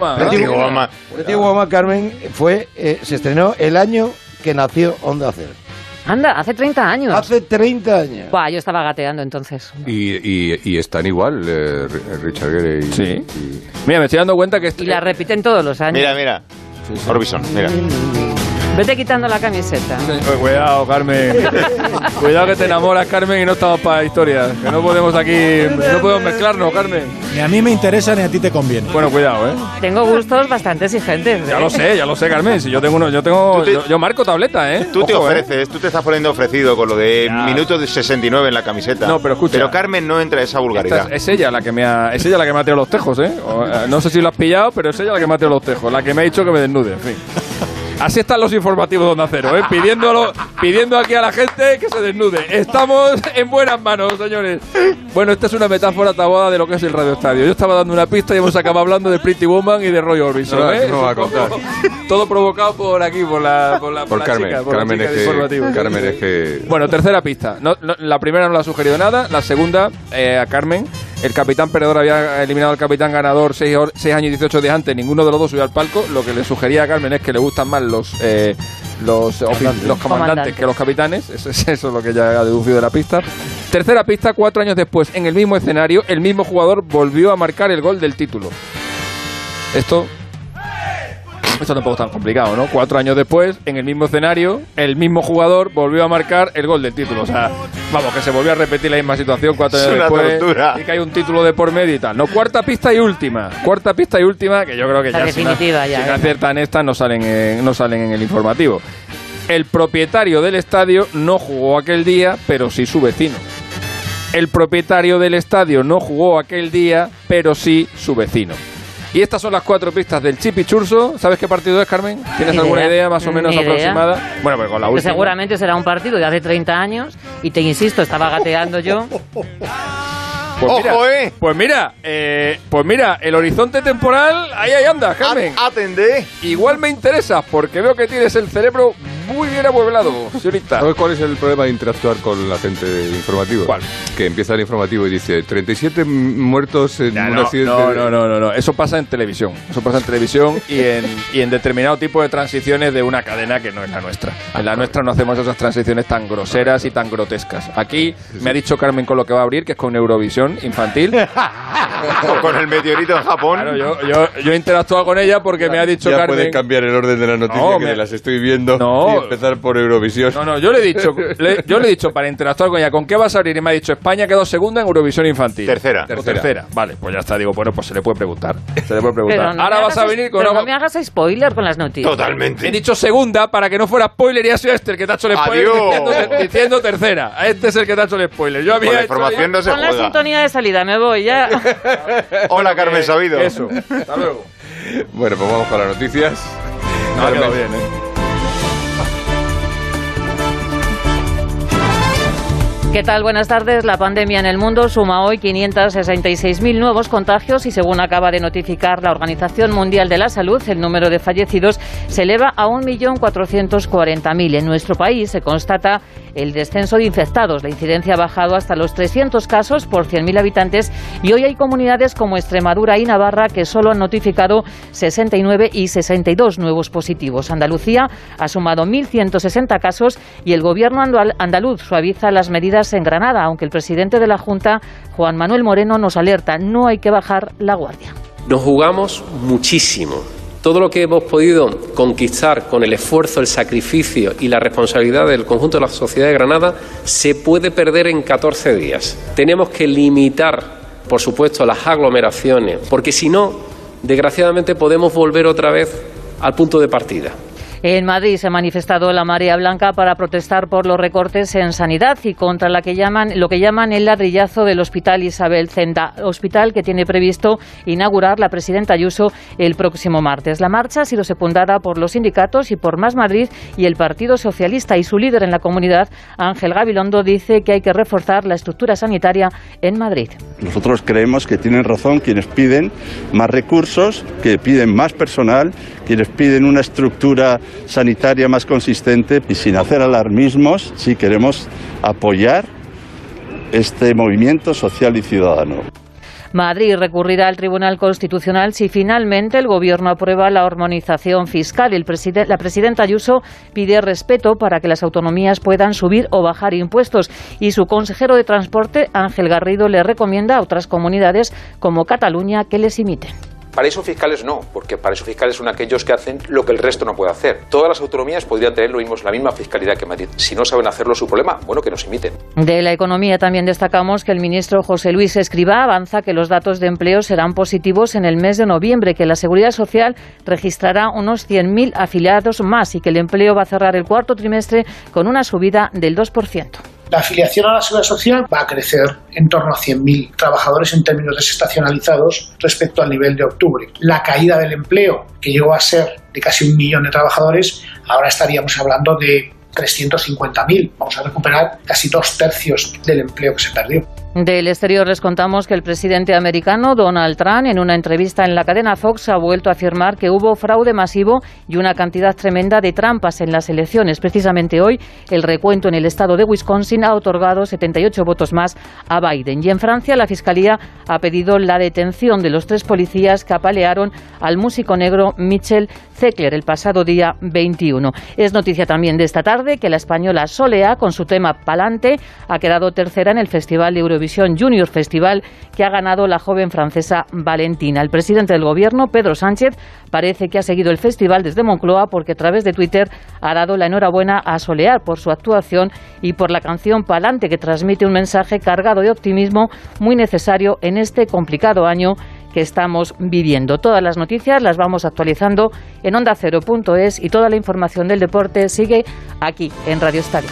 Pretty Woman, Carmen, se estrenó el año que nació Onda Cero. Anda, hace 30 años. Hace 30 años. Buah, yo estaba gateando entonces. Y están igual, Richard Gere y... Sí. Mira, me estoy dando cuenta que... Y la repiten todos los años. Mira. Orbison, mira. Vete quitando la camiseta. Cuidado, Carmen. Cuidado que te enamoras, Carmen, y no estamos para historias. Que no podemos aquí... No podemos mezclarnos, Carmen. Ni a mí me interesa ni a ti te conviene. Bueno, cuidado, ¿eh? Tengo gustos bastante exigentes. Ya lo sé, Carmen. Si yo marco tableta, ¿eh? Tú te ofreces, tú te estás poniendo ofrecido con lo de minutos de 69 en la camiseta. No, pero escucha. Pero Carmen no entra en esa vulgaridad. Es ella la que me ha tirado los tejos, ¿eh? No sé si lo has pillado, pero es ella la que me ha tirado los tejos. La que me ha dicho que me desnude, en fin. Así están los informativos de Onda Cero, ¿eh? Pidiendo aquí a la gente que se desnude. Estamos en buenas manos, señores. Bueno, esta es una metáfora tabada de lo que es el Radio Estadio. Yo estaba dando una pista y hemos acabado hablando de Pretty Woman y de Roy Orbison, ¿eh? No va a contar. Todo provocado por aquí, por la Carmen. chica, Carmen es que... Bueno, tercera pista. La primera no la ha sugerido nada. La segunda, a Carmen. El capitán perdedor había eliminado al capitán ganador 6 años y 18 días antes. Ninguno de los dos subió al palco. Lo que le sugería a Carmen es que le gustan más los comandantes que los capitanes. Eso es lo que ella ha deducido de la pista. Tercera pista, 4 años después, en el mismo escenario, el mismo jugador volvió a marcar el gol del título. Esto tampoco es tan complicado, ¿no? 4 años después, en el mismo escenario, el mismo jugador volvió a marcar el gol del título. O sea, vamos, que se volvió a repetir la misma situación 4 años después. Tortura. Y que hay un título de por medio y tal. No, cuarta pista y última, que yo creo que ya si aciertan estas no salen en el informativo. El propietario del estadio no jugó aquel día, pero sí su vecino. El propietario del estadio no jugó aquel día, pero sí su vecino. Y estas son las 4 pistas del Chipichurso. ¿Sabes qué partido es, Carmen? ¿Tienes alguna idea más o menos aproximada? Bueno, pues con la última. Seguramente será un partido de hace 30 años y te insisto, estaba gateando yo. Pues mira, el horizonte temporal, ahí anda, Carmen. Atendé. Igual me interesa, porque veo que tienes el cerebro muy bien amueblado, señorita. ¿Sabes cuál es el problema de interactuar con la gente de informativo? ¿Cuál? Que empieza el informativo y dice 37 muertos en un accidente. No. Eso pasa en televisión. y en determinado tipo de transiciones de una cadena que no es la nuestra. En la nuestra no hacemos esas transiciones tan groseras y tan grotescas. Aquí me ha dicho Carmen con lo que va a abrir, que es con Eurovisión infantil. O con el meteorito en Japón. Claro, yo he interactuado con ella porque me ha dicho ya Carmen. Puedes cambiar el orden de las noticias que las estoy viendo y empezar por Eurovisión. No, yo le he dicho para interactuar con ella, ¿con qué vas a abrir? Y me ha dicho, España quedó segunda en Eurovisión infantil. Tercera. Vale, pues ya está, digo, bueno, pues se le puede preguntar. Pero no ahora vas a venir con algo. No me hagas spoiler con las noticias. Totalmente. He dicho segunda para que no fuera spoiler y ha sido el que te ha hecho el spoiler diciendo tercera. Este es el que te ha hecho el spoiler. Yo había la información no se juega. Con la sintonía de salida me voy ya. Hola, Carmen Sabido. Eso. Hasta luego. Bueno, pues vamos con las noticias. No ha quedado bien, ¿Qué tal? Buenas tardes. La pandemia en el mundo suma hoy 566.000 nuevos contagios y según acaba de notificar la Organización Mundial de la Salud, el número de fallecidos se eleva a 1.440.000. En nuestro país se constata el descenso de infectados. La incidencia ha bajado hasta los 300 casos por 100.000 habitantes y hoy hay comunidades como Extremadura y Navarra que solo han notificado 69 y 62 nuevos positivos. Andalucía ha sumado 1.160 casos y el gobierno andaluz suaviza las medidas en Granada, aunque el presidente de la Junta, Juan Manuel Moreno, nos alerta, no hay que bajar la guardia. Nos jugamos muchísimo. Todo lo que hemos podido conquistar con el esfuerzo, el sacrificio y la responsabilidad del conjunto de la sociedad de Granada se puede perder en 14 días. Tenemos que limitar, por supuesto, las aglomeraciones, porque si no, desgraciadamente podemos volver otra vez al punto de partida. En Madrid se ha manifestado la marea blanca para protestar por los recortes en sanidad y contra lo que llaman el ladrillazo del Hospital Isabel Zenda, hospital que tiene previsto inaugurar la presidenta Ayuso el próximo martes. La marcha ha sido secundada por los sindicatos y por Más Madrid y el Partido Socialista, y su líder en la comunidad, Ángel Gabilondo, dice que hay que reforzar la estructura sanitaria en Madrid. Nosotros creemos que tienen razón quienes piden más recursos, que piden más personal, quienes piden una estructura sanitaria más consistente, y sin hacer alarmismos, sí queremos apoyar este movimiento social y ciudadano. Madrid recurrirá al Tribunal Constitucional si finalmente el Gobierno aprueba la armonización fiscal. La presidenta Ayuso pide respeto para que las autonomías puedan subir o bajar impuestos y su consejero de Transporte, Ángel Garrido, le recomienda a otras comunidades como Cataluña que les imiten. Paraísos fiscales no, porque paraísos fiscales son aquellos que hacen lo que el resto no puede hacer. Todas las autonomías podrían tener la misma fiscalidad que Madrid. Si no saben hacerlo, su problema, bueno, que nos imiten. De la economía también destacamos que el ministro José Luis Escrivá avanza que los datos de empleo serán positivos en el mes de noviembre, que la Seguridad Social registrará unos 100.000 afiliados más y que el empleo va a cerrar el cuarto trimestre con una subida del 2%. La afiliación a la Seguridad Social va a crecer en torno a 100.000 trabajadores en términos desestacionalizados respecto al nivel de octubre. La caída del empleo, que llegó a ser de casi 1 millón de trabajadores, ahora estaríamos hablando de 350.000. Vamos a recuperar casi 2/3 del empleo que se perdió. Del exterior les contamos que el presidente americano Donald Trump, en una entrevista en la cadena Fox, ha vuelto a afirmar que hubo fraude masivo y una cantidad tremenda de trampas en las elecciones. Precisamente hoy, el recuento en el estado de Wisconsin ha otorgado 78 votos más a Biden. Y en Francia, la Fiscalía ha pedido la detención de los 3 policías que apalearon al músico negro Michel Zecler el pasado día 21. Es noticia también de esta tarde que la española Solea, con su tema Palante, ha quedado tercera en el Festival de Eurovisión Junior Festival que ha ganado la joven francesa Valentina. El presidente del gobierno, Pedro Sánchez, parece que ha seguido el festival desde Moncloa porque a través de Twitter ha dado la enhorabuena a Solear por su actuación y por la canción Palante, que transmite un mensaje cargado de optimismo muy necesario en este complicado año que estamos viviendo. Todas las noticias las vamos actualizando en ondacero.es y toda la información del deporte sigue aquí en Radio Estadio.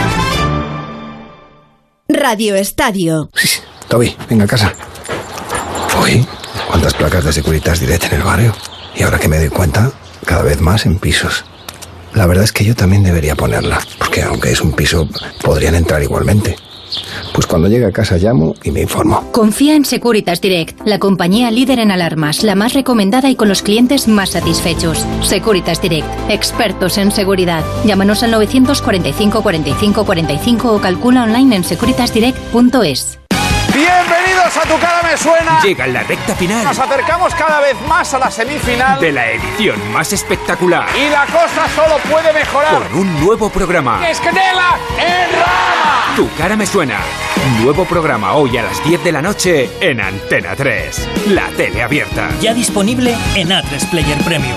Radio Estadio. Toby, venga a casa. Uy, cuántas placas de Securitas Direct en el barrio. Y ahora que me doy cuenta, cada vez más en pisos. La verdad es que yo también debería ponerla, porque aunque es un piso, podrían entrar igualmente. Pues cuando llegue a casa llamo y me informo. Confía en Securitas Direct, la compañía líder en alarmas, la más recomendada y con los clientes más satisfechos. Securitas Direct, expertos en seguridad. Llámanos al 945 45 45 o calcula online en securitasdirect.es. Bienvenidos a Tu Cara Me Suena. Llega la recta final. Nos acercamos cada vez más a la semifinal de la edición más espectacular. Y la cosa solo puede mejorar con un nuevo programa. ¡Esquetela en Rama! Tu Cara Me Suena. Nuevo programa hoy a las 10 de la noche en Antena 3. La tele abierta. Ya disponible en A3 Player Premium.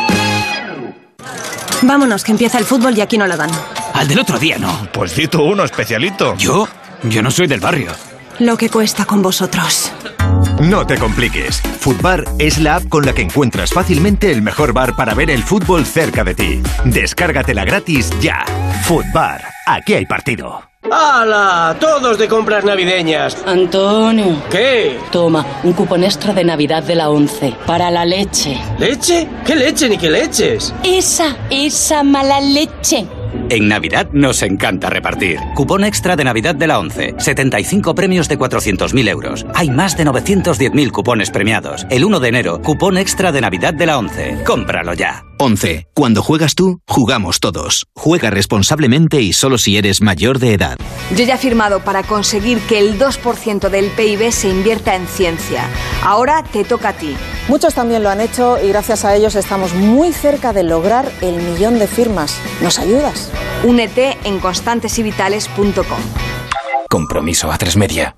Vámonos, que empieza el fútbol y aquí no la dan. Al del otro día no. Pues di tú uno especialito. ¿Yo? Yo no soy del barrio. Lo que cuesta con vosotros. No te compliques. Footbar es la app con la que encuentras fácilmente el mejor bar para ver el fútbol cerca de ti. Descárgatela gratis ya. Footbar. Aquí hay partido. ¡Hala! Todos de compras navideñas. Antonio. ¿Qué? Toma, un cupón extra de Navidad de la 11. Para la leche. ¿Leche? ¿Qué leche ni qué leches? Esa mala leche. En Navidad nos encanta repartir. Cupón extra de Navidad de la 11. 75 premios de 400.000 euros. Hay más de 910.000 cupones premiados. El 1 de enero, cupón extra de Navidad de la 11. Cómpralo ya. 11. Cuando juegas tú, jugamos todos. Juega responsablemente y solo si eres mayor de edad. Yo ya he firmado para conseguir que el 2% del PIB se invierta en ciencia. Ahora te toca a ti. Muchos también lo han hecho y gracias a ellos estamos muy cerca de lograr el 1.000.000 de firmas. ¿Nos ayudas? Únete en constantesivitales.com. Compromiso A3 Media.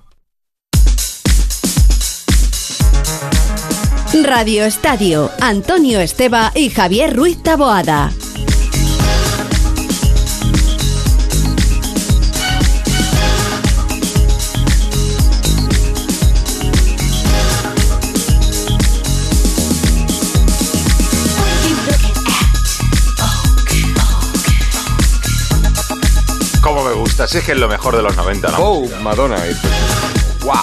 Radio Estadio, Antonio Esteba y Javier Ruiz Taboada. Cómo me gusta, si es que es lo mejor de los 90, ¿no? Oh, Madonna. ¡Wow!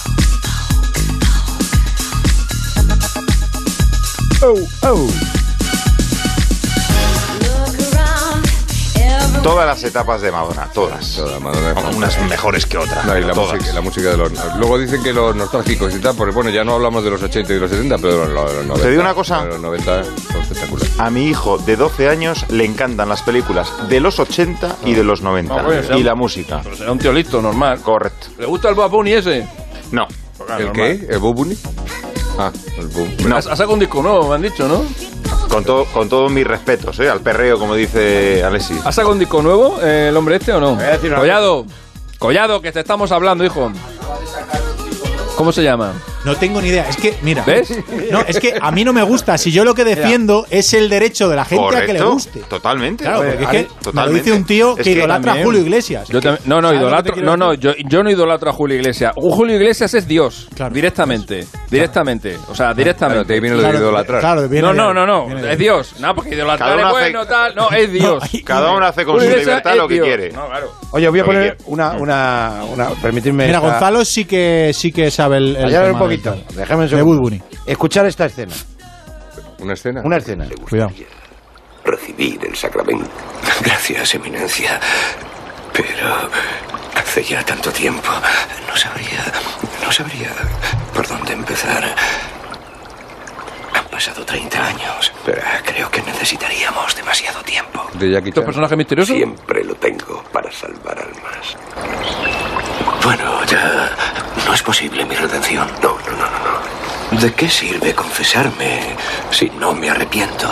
Todas las etapas de Madonna, todas. Madonna, unas mejores que otras. No, y la todas. música de los... Luego dicen que los nostálgicos y tal, porque bueno, ya no hablamos de los 80 y de los 70, pero de los 90. Te digo una cosa. Los 90 son espectaculares. A mi hijo de 12 años le encantan las películas de los 80 y de los 90. Y la música. Pero será un tío listo, normal. Correcto. ¿Le gusta el Bad Bunny ese? No. ¿El normal. ¿Qué? ¿El Bad Bunny? Ah, el Bad Bunny. No. Ha sacado un disco nuevo, me han dicho, ¿no? Con todos mis respetos, al perreo, como dice Alexis. ¿Ha sacado un disco nuevo el hombre este o no? Collado, que te estamos hablando, hijo. ¿Cómo se llama? No tengo ni idea. Es que, mira. ¿Ves? No, es que a mí no me gusta. Si yo lo que defiendo es el derecho de la gente. Correcto, a que le guste. Totalmente. Claro, porque es que me lo dice un tío que idolatra a Julio Iglesias. Yo también, yo no idolatro a Julio Iglesias. Julio Iglesias es Dios. Claro. Directamente. O sea, directamente. Claro, te viene lo de idolatrar. Claro, no. Es Dios. No, porque idolatrar es bueno, tal. No, es Dios. Cada uno hace con su libertad lo que quiere. No, claro. Oye, voy a poner una permitirme. Mira, Gonzalo sí que sabe el tema un poquito. Déjame de Bad Bunny. Escuchar esta escena. ¿Una escena? Una escena. Cuidado. Recibir el sacramento. Gracias, eminencia. Pero hace ya tanto tiempo. No sabría por dónde empezar. Han pasado 30 años, pero creo que necesitaríamos demasiado tiempo. ¿De Jackie Chan? ¿Tu personaje misterioso? Siempre lo tengo para salvar almas. Bueno, ya no es posible mi redención. No. ¿De qué sirve confesarme si no me arrepiento?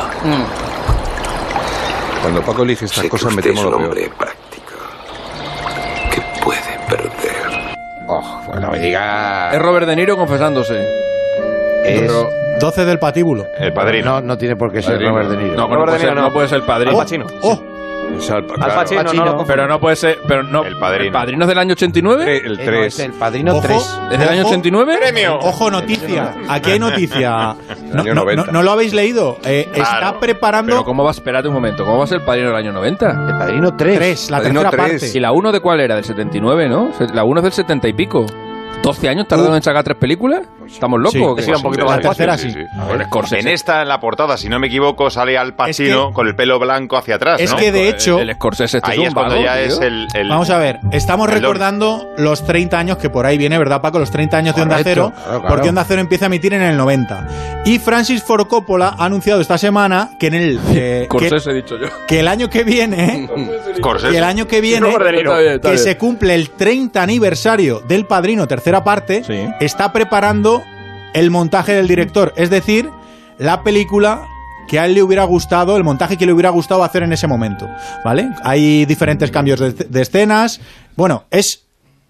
Cuando Paco elige estas cosas me temo lo peor. Es un hombre práctico que puede perder. Bueno, me diga... Es Robert De Niro confesándose. Es 12 del patíbulo. El Padrino. No tiene por qué ser Robert De Niro. No puede ser el Padrino. Al Pacino. Al Pacino. Pero no puede ser. Pero no, el Padrino. ¿El Padrino es del año 89? El 3. El Padrino 3. ¿Es del año 89? ¡Premio! Ojo, noticia. Aquí hay noticia. No lo habéis leído. Está preparando. Pero ¿cómo va? Espérate un momento. ¿Cómo va a ser el Padrino del año 90? El Padrino 3. La tercera parte. ¿Y la 1 de cuál era? Del 79, ¿no? La 1 es del 70 y pico. ¿12 años tardaron en sacar 3 películas? ¿Estamos locos? Sí, ¿o qué? sí, un poquito más. La tercera sí. En esta, en la portada, si no me equivoco, sale Al Pacino con el pelo blanco hacia atrás, es ¿no? que de hecho... El Scorsese ahí es cuando ya es el... Vamos a ver, estamos recordando los 30 años que por ahí viene, ¿verdad, Paco? Los 30 años de Onda Cero, claro. porque Onda Cero empieza a emitir en el 90. Y Francis Ford Coppola ha anunciado esta semana que en el... Scorsese he dicho yo. Que el año que viene... Scorsese. que el año que viene... Está bien. Se cumple el 30 aniversario del Padrino, tercera parte, está preparando el montaje del director, es decir, la película que a él le hubiera gustado, el montaje que le hubiera gustado hacer en ese momento, ¿vale? Hay diferentes cambios de escenas, bueno, es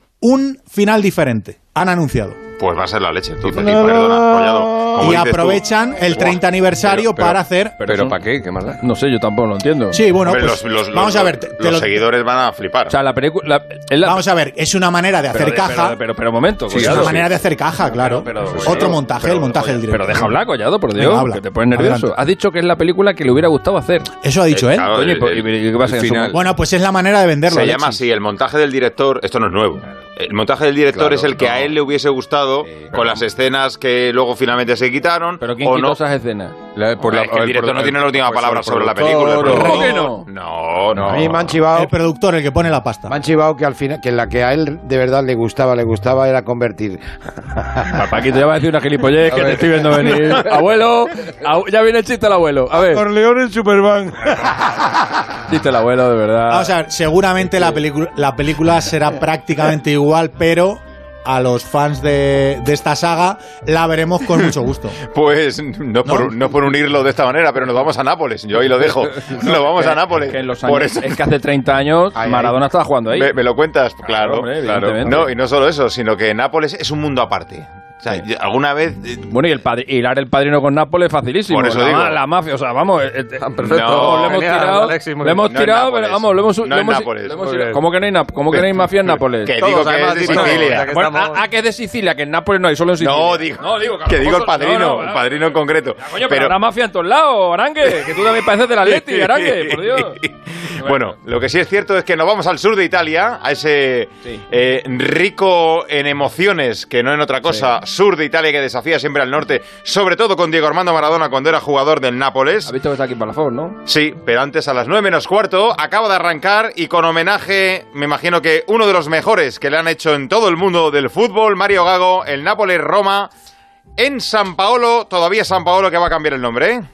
un final diferente, han anunciado. Pues va a ser la leche, entonces, perdona, Collado. Y aprovechan el 30 aniversario para hacer... ¿Pero para qué? ¿Qué más da? No sé, yo tampoco lo entiendo. Sí, bueno, Hombre, pues vamos a ver. Los seguidores van a flipar. O sea, la película... Vamos a ver, es una manera de hacer caja. Pero un momento, Sí, es una manera de hacer caja, claro. Otro montaje, el montaje del director. Pero deja hablar, Collado, por Dios, Venga, habla. que te pones nervioso. Adelante. Has dicho que es la película que le hubiera gustado hacer. Eso ha dicho él. Claro, Coño, ¿y qué pasa en final? su... Bueno, pues es la manera de venderlo. Se Alexis. llama así, el montaje del director, esto no es nuevo. El montaje del director es el que a él le hubiese gustado, con las escenas que luego finalmente se quitaron. ¿Pero quién o quitó no. esas escenas? El director no tiene la última palabra sobre la película. ¿Cómo que no? No. A mí me han chivado, El productor, el que pone la pasta. me han chivado que al final, que la que a él de verdad le gustaba era convertir. Paquito ya va a decir una gilipollez que te estoy viendo venir. Abuelo, ya viene el chiste del abuelo. A ver, Corleone en Superman. chiste el abuelo, de verdad. Vamos a ver, seguramente la película será prácticamente igual, pero a los fans de esta saga la veremos con mucho gusto. Pues no por unirlo de esta manera, pero nos vamos a Nápoles. Yo ahí lo dejo. Nos vamos a Nápoles. Que en los Por años, eso- es que hace 30 años Maradona estaba jugando ahí. ¿Me lo cuentas? Claro, hombre, claro. evidentemente. No, y no solo eso, sino que Nápoles es un mundo aparte. O sea, alguna vez... Bueno, y hilar el Padrino con Nápoles facilísimo. Por eso digo. La mafia, o sea, vamos. Perfecto. No, le hemos genial, tirado. Alexis, muy Le hemos bien. No es tirado, Nápoles. pero vamos, lo hemos. No lo es hemos- Nápoles. lo hemos- Muy bien. ¿Cómo que no hay mafia en Nápoles? Que Todos, digo que además, es de bueno, Sicilia. ya que Bueno, estamos- que es de Sicilia, que en Nápoles no hay, solo en Sicilia. No, digo, a que lo digo mejor- el padrino, no, el padrino en concreto. Coño, pero habrá mafia en todos lados, Arangue, que tú también pareces del Atleti, Arangue, por Dios. Bueno, lo que sí es cierto es que nos vamos al sur de Italia, a ese rico en emociones, que no en otra cosa, sur de Italia que desafía siempre al norte, sobre todo con Diego Armando Maradona cuando era jugador del Nápoles. Has visto que está aquí Palafón, ¿no? Sí, pero antes a las 9 menos cuarto acaba de arrancar y con homenaje, me imagino que uno de los mejores que le han hecho en todo el mundo del fútbol, Mario Gago, el Nápoles-Roma, en San Paolo, todavía San Paolo que va a cambiar el nombre, ¿eh?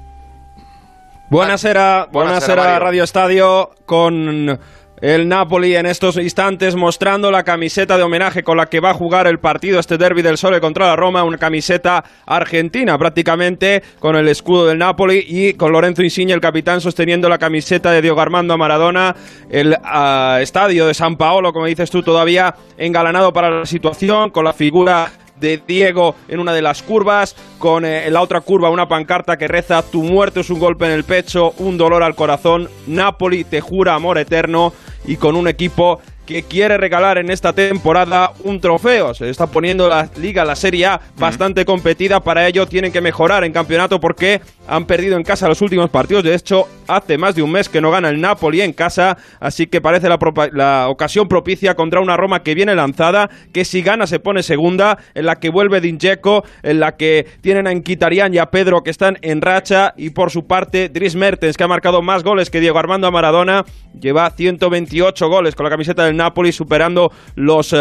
Buonasera, Mario. Radio Estadio con el Napoli en estos instantes mostrando la camiseta de homenaje con la que va a jugar el partido, este derbi del Sole contra la Roma, una camiseta argentina prácticamente con el escudo del Napoli y con Lorenzo Insigne, el capitán, sosteniendo la camiseta de Diego Armando Maradona. El estadio de San Paolo, como dices tú, todavía engalanado para la situación, con la figura de Diego en una de las curvas, con en la otra curva una pancarta que reza: tu muerte es un golpe en el pecho, un dolor al corazón, Napoli te jura amor eterno, y con un equipo que quiere regalar en esta temporada un trofeo. Se está poniendo la Liga, la Serie A, bastante competida. Para ello tienen que mejorar en campeonato porque han perdido en casa los últimos partidos. De hecho, hace más de un mes que no gana el Napoli en casa, así que parece la ocasión propicia contra una Roma que viene lanzada, que si gana se pone segunda, en la que vuelve Di Dzeko, en la que tienen a Mkhitaryan y a Pedro que están en racha, y por su parte Dries Mertens, que ha marcado más goles que Diego Armando Maradona, lleva 128 goles con la camiseta del Napoli, superando los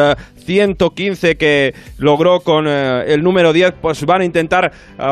115 que logró con el número 10. Pues van a intentar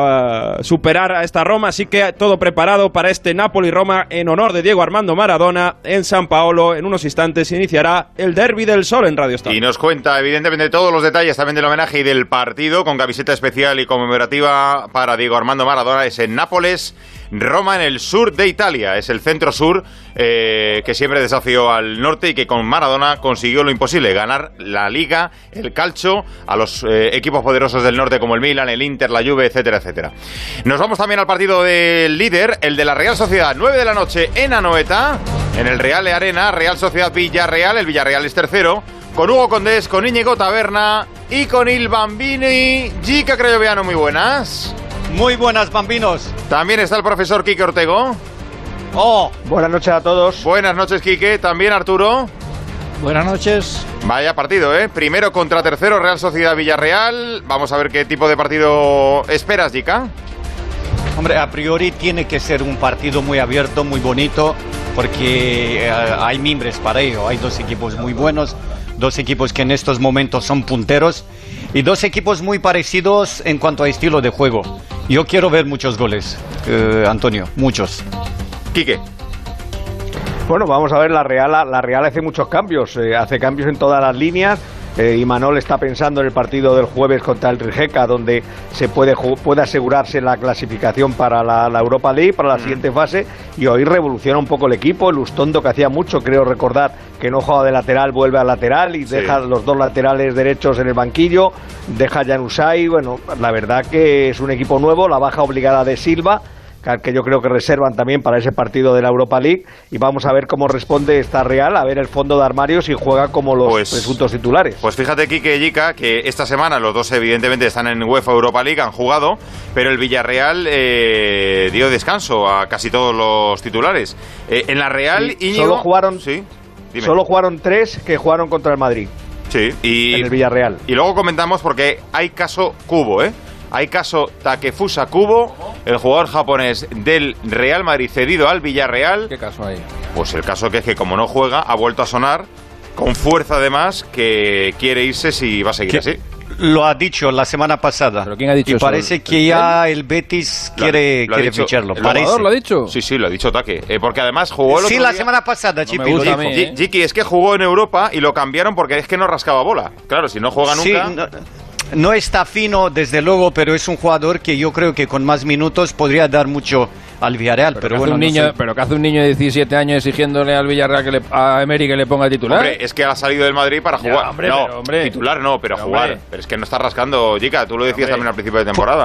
superar a esta Roma, así que todo preparado para este Napoli-Roma en honor de Diego Armando Maradona en San Paolo. En unos instantes iniciará el Derbi del Sol en Radio Estadio. Y nos cuenta, evidentemente, todos los detalles también del homenaje y del partido, con camiseta especial y conmemorativa para Diego Armando Maradona. Es en Nápoles, Roma, en el sur de Italia. Es el centro sur que siempre desafió al norte y que con Maradona consiguió lo imposible: ganar la Liga, el Calcio, a los equipos poderosos del norte como el Milan, el Inter, la Juve, etcétera, etcétera. Nos vamos también al partido del líder, el de la Real Sociedad, 9 de la noche en Anoeta, en el Real de Arena, Real Sociedad Villarreal. El Villarreal es tercero, con Hugo Condés, con Íñigo Taberna y con Il Bambini. Gica Creyoviano, muy buenas. Muy buenas, bambinos. También está el profesor Quique Ortego. Buenas noches a todos. Buenas noches, Quique. También Arturo. Buenas noches. Vaya partido, ¿eh? Primero contra tercero, Real Sociedad Villarreal. Vamos a ver qué tipo de partido esperas, Jica. Hombre, a priori tiene que ser un partido muy abierto, muy bonito, porque hay mimbres para ello. Hay dos equipos muy buenos, dos equipos que en estos momentos son punteros y dos equipos muy parecidos en cuanto a estilo de juego. Yo quiero ver muchos goles, Antonio, muchos. Quique. Bueno, vamos a ver, la Real hace muchos cambios, hace cambios en todas las líneas. Imanol está pensando en el partido del jueves contra el Rijeka, donde se puede asegurarse la clasificación para la Europa League, para la siguiente fase, y hoy revoluciona un poco el equipo. El Ustondo, que hacía mucho, creo recordar, que no jugaba de lateral, vuelve al lateral y deja los dos laterales derechos en el banquillo, deja a Januzaj. Bueno, la verdad que es un equipo nuevo, la baja obligada de Silva, que yo creo que reservan también para ese partido de la Europa League, y vamos a ver cómo responde esta Real, a ver el fondo de armario si juega como los presuntos titulares. Pues fíjate, Quique y Jica, que esta semana los dos evidentemente están en UEFA Europa League, han jugado, pero el Villarreal dio descanso a casi todos los titulares. En la Real, sí, Íñigo... Solo jugaron 3 que jugaron contra el Madrid. Sí, y en el Villarreal. Y luego comentamos porque hay caso Kubo, ¿eh? Hay caso Takefusa Kubo, el jugador japonés del Real Madrid cedido al Villarreal. ¿Qué caso hay? Pues el caso que es que como no juega, ha vuelto a sonar con fuerza además que quiere irse si va a seguir así. Lo ha dicho la semana pasada. ¿Pero quién ha dicho y eso? parece que ya el Betis quiere ficharlo. ¿El parece. jugador lo ha dicho? Sí, lo ha dicho Taque. Porque además jugó el otro día. semana pasada, Chipi, lo dijo. Jiki, es que jugó en Europa y lo cambiaron porque es que no rascaba bola. Claro, si no juega nunca... No está fino, desde luego, pero es un jugador que yo creo que con más minutos podría dar mucho al Villarreal. Pero bueno, pero ¿qué hace un niño de 17 años exigiéndole al Villarreal a Emery que le ponga titular? Hombre, es que ha salido del Madrid para jugar. Hombre, titular no, pero jugar. Pero es que no está rascando, Jica, tú lo decías también al principio de temporada.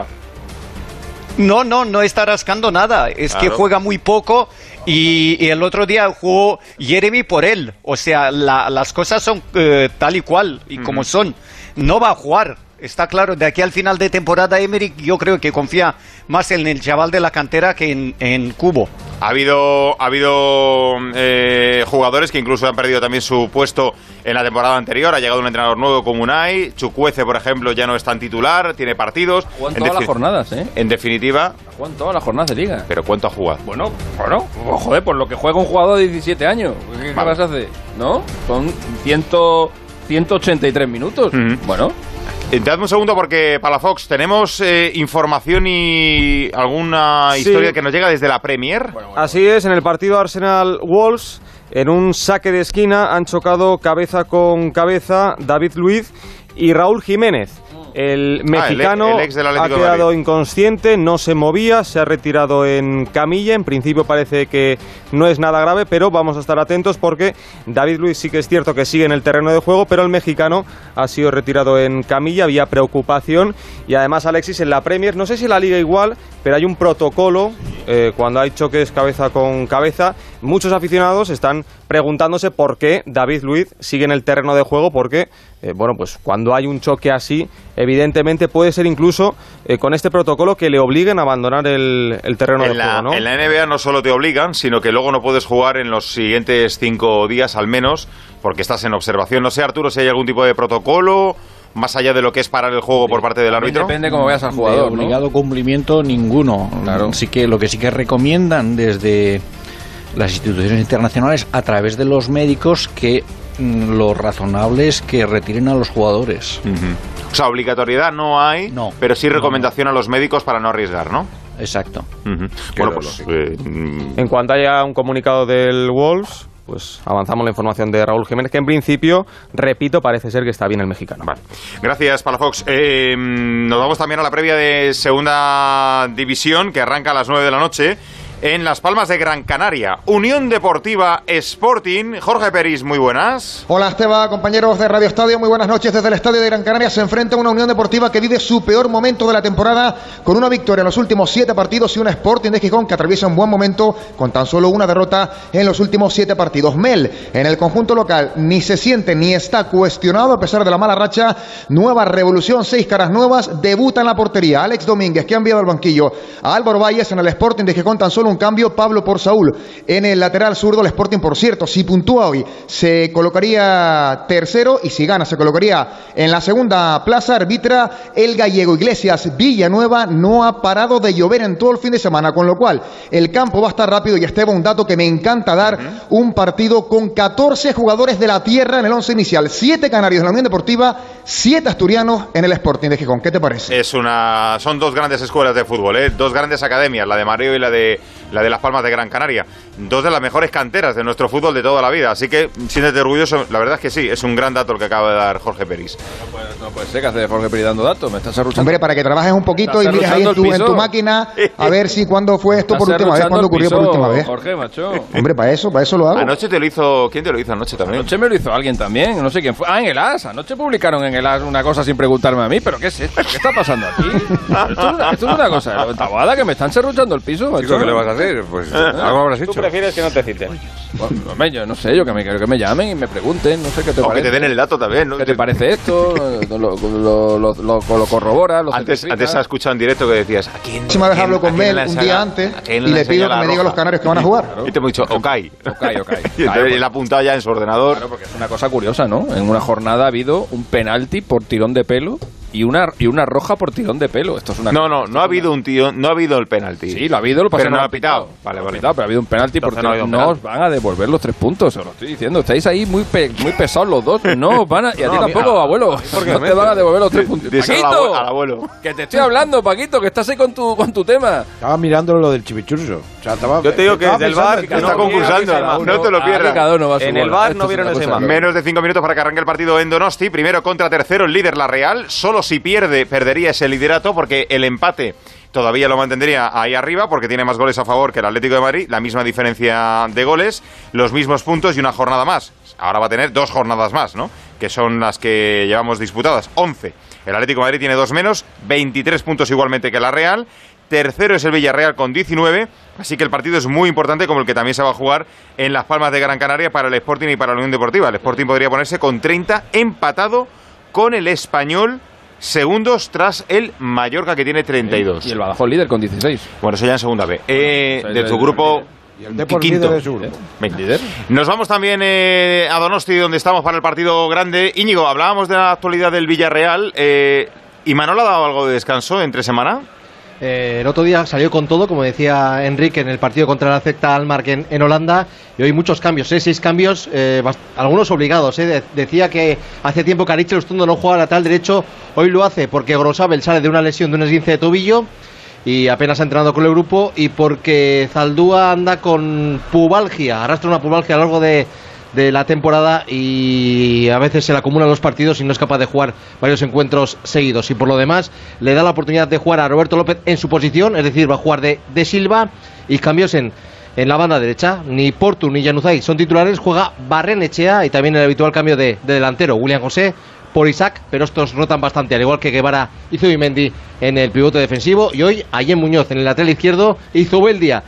No está rascando nada. Es que juega muy poco y el otro día jugó Jeremy por él. O sea, las cosas son tal y cual y como son. No va a jugar. Está claro, de aquí al final de temporada Emery yo creo que confía más en el chaval de la cantera que en Kubo. Ha habido jugadores que incluso han perdido también su puesto en la temporada anterior. Ha llegado un entrenador nuevo como Unai. Chukwueze, por ejemplo, ya no es tan titular, tiene partidos. Juegan todas las jornadas, ¿eh? En definitiva... Juegan todas las jornadas de liga. ¿Pero cuánto ha jugado? Bueno, joder, por lo que juega un jugador de 17 años. ¿Qué más hace? ¿No? Son 183 minutos. Bueno... Dadme un segundo porque Palafox tenemos información y alguna historia que nos llega desde la Premier. Así es, en el partido Arsenal-Wolves, en un saque de esquina han chocado cabeza con cabeza David Luiz y Raúl Jiménez. El mexicano el ex del ha Atlético quedado de Madrid. Inconsciente, no se movía, se ha retirado en camilla. En principio parece que no es nada grave, pero vamos a estar atentos porque David Luiz sí que es cierto que sigue en el terreno de juego, pero el mexicano ha sido retirado en camilla, había preocupación. Y además, Alexis, en la Premier, no sé si en la Liga igual, pero hay un protocolo cuando hay choques cabeza con cabeza. Muchos aficionados están preguntándose por qué David Luiz sigue en el terreno de juego, porque pues cuando hay un choque así, evidentemente puede ser incluso con este protocolo que le obliguen a abandonar el terreno de juego, ¿no? En la NBA no solo te obligan, sino que luego no puedes jugar en los siguientes 5 días al menos, porque estás en observación. No sé, Arturo, si hay algún tipo de protocolo más allá de lo que es parar el juego por parte del árbitro. Depende cómo veas al jugador, de obligado cumplimiento ninguno. Claro. Lo que sí que recomiendan desde las instituciones internacionales a través de los médicos que lo razonable es que retiren a los jugadores. O sea, obligatoriedad no hay, pero sí recomendación a los médicos para no arriesgar, ¿no? Exacto. Bueno, pues... En cuanto haya un comunicado del Wolves, pues avanzamos la información de Raúl Jiménez, que en principio, repito, parece ser que está bien el mexicano. Vale. Gracias, Palafox. Nos vamos también a la previa de Segunda División, que arranca a las 9 de la noche. En Las Palmas de Gran Canaria, Unión Deportiva Sporting. Jorge Peris, muy buenas. Hola Esteban, compañeros de Radio Estadio, muy buenas noches. Desde el Estadio de Gran Canaria se enfrenta a una Unión Deportiva que vive su peor momento de la temporada, con una victoria en los últimos 7 partidos y un Sporting de Gijón que atraviesa un buen momento con tan solo una derrota en los últimos 7 partidos. Mel, en el conjunto local, ni se siente ni está cuestionado a pesar de la mala racha. Nueva revolución, 6 caras nuevas, debuta en la portería Alex Domínguez, que ha enviado al banquillo a Álvaro Valles. En el Sporting de Gijón tan solo solo un cambio, Pablo por Saúl. En el lateral zurdo, el Sporting, por cierto, si puntúa hoy, se colocaría tercero y si gana, se colocaría en la segunda plaza. Arbitra el gallego Iglesias. Villanueva. No ha parado de llover en todo el fin de semana, con lo cual el campo va a estar rápido. Y Esteban, un dato que me encanta dar, un partido con 14 jugadores de la tierra en el 11 inicial, 7 canarios en la Unión Deportiva, 7 asturianos en el Sporting de Gijón. ¿Qué te parece? Son dos grandes escuelas de fútbol, dos grandes academias, la de Mareo y la de Las Palmas de Gran Canaria, dos de las mejores canteras de nuestro fútbol de toda la vida, así que siéntete orgulloso. La verdad es que sí, es un gran dato el que acaba de dar Jorge Peris. No puede ser que hace Jorge Peris dando datos, me estás arruchando. Hombre, para que trabajes un poquito y mires ahí en tu máquina a ver si cuándo fue esto por última vez, cuándo ocurrió por última vez. Jorge, macho. Hombre, para eso lo hago. Anoche te lo hizo, ¿quién te lo hizo anoche también? Anoche me lo hizo alguien también, no sé quién fue. En el AS, anoche publicaron en el AS una cosa sin preguntarme a mí, pero ¿qué es esto? ¿Qué está pasando aquí? Esto es una cosa de Taboada, que me están serruchando el piso, macho. ¿Qué le vas a hacer? Pues algo habrás hecho. ¿Tú prefieres que no te citen? Bueno, yo no sé, que me llamen y me pregunten, no sé qué te parece. O que te den el dato también, ¿no? ¿Qué te parece esto? Lo corrobora, lo antes has escuchado en directo que decías, ¿a quién? Última vez hablo con Mel un día antes y le pido que me diga los canarios que van a jugar. Y te hemos dicho, Okai. Y Claro, él ha apuntado ya en su ordenador. Claro, porque es una cosa curiosa, ¿no? En una jornada ha habido un penalti por tirón de pelo y una roja por tirón de pelo. Esto es una no ha habido un tirón, no ha habido el penalti. Sí, lo ha habido, pero no ha pitado. Vale. Pero ha habido un penalti porque no os van a devolver los 3 puntos, os lo estoy diciendo. Estáis ahí muy pesados los dos. No os van a, y a ti tampoco, abuelo. No te van a devolver los 3 puntos. ¡Paquito! Al abuelo. Que te estoy hablando, Paquito, que estás ahí con tu tema. Estaba mirando lo del chipichurso. Yo te digo que desde el bar está concursando. No te lo pierdas. En el bar no vieron ese más. Menos de 5 minutos para que arranque el partido en Donosti. Primero contra tercero, el líder, la Real. Solo si perdería ese liderato, porque el empate todavía lo mantendría ahí arriba, porque tiene más goles a favor que el Atlético de Madrid, la misma diferencia de goles, los mismos puntos y una jornada más. Ahora va a tener 2 jornadas más, ¿no? Que son las que llevamos disputadas, 11. El Atlético de Madrid tiene 2 menos, 23 puntos igualmente que la Real. Tercero es el Villarreal con 19, así que el partido es muy importante, como el que también se va a jugar en Las Palmas de Gran Canaria para el Sporting y para la Unión Deportiva. El Sporting podría ponerse con 30, empatado con el Español, segundos tras el Mallorca, que tiene 32. Y el Badajoz líder con 16. Bueno, eso ya en segunda B. De tu grupo... Y el Depor quinto. De sur. Líder. Nos vamos también a Donosti, donde estamos para el partido grande. Íñigo, hablábamos de la actualidad del Villarreal. ¿Imanol ha dado algo de descanso entre semana? El otro día salió con todo, como decía Enrique, en el partido contra la Celta Alkmaar en Holanda, y hoy muchos cambios, 6 cambios, algunos obligados. Decía que hace tiempo que Arichel Ostondo no juega lateral derecho, hoy lo hace porque Grosabel sale de una lesión, de un esguince de tobillo, y apenas ha entrenado con el grupo, y porque Zaldúa anda con pubalgia, arrastra una pubalgia a lo largo de la temporada, y a veces se le acumulan los partidos y no es capaz de jugar varios encuentros seguidos, y por lo demás le da la oportunidad de jugar a Roberto López en su posición, es decir, va a jugar de Silva, y cambios en la banda derecha. Ni Portu ni Januzaj son titulares, juega Barrenechea, y también el habitual cambio de delantero, William José por Isaac, pero estos rotan bastante, al igual que Guevara y Zubimendi en el pivote defensivo, y hoy Ayem Muñoz en el lateral izquierdo y Zubeldia,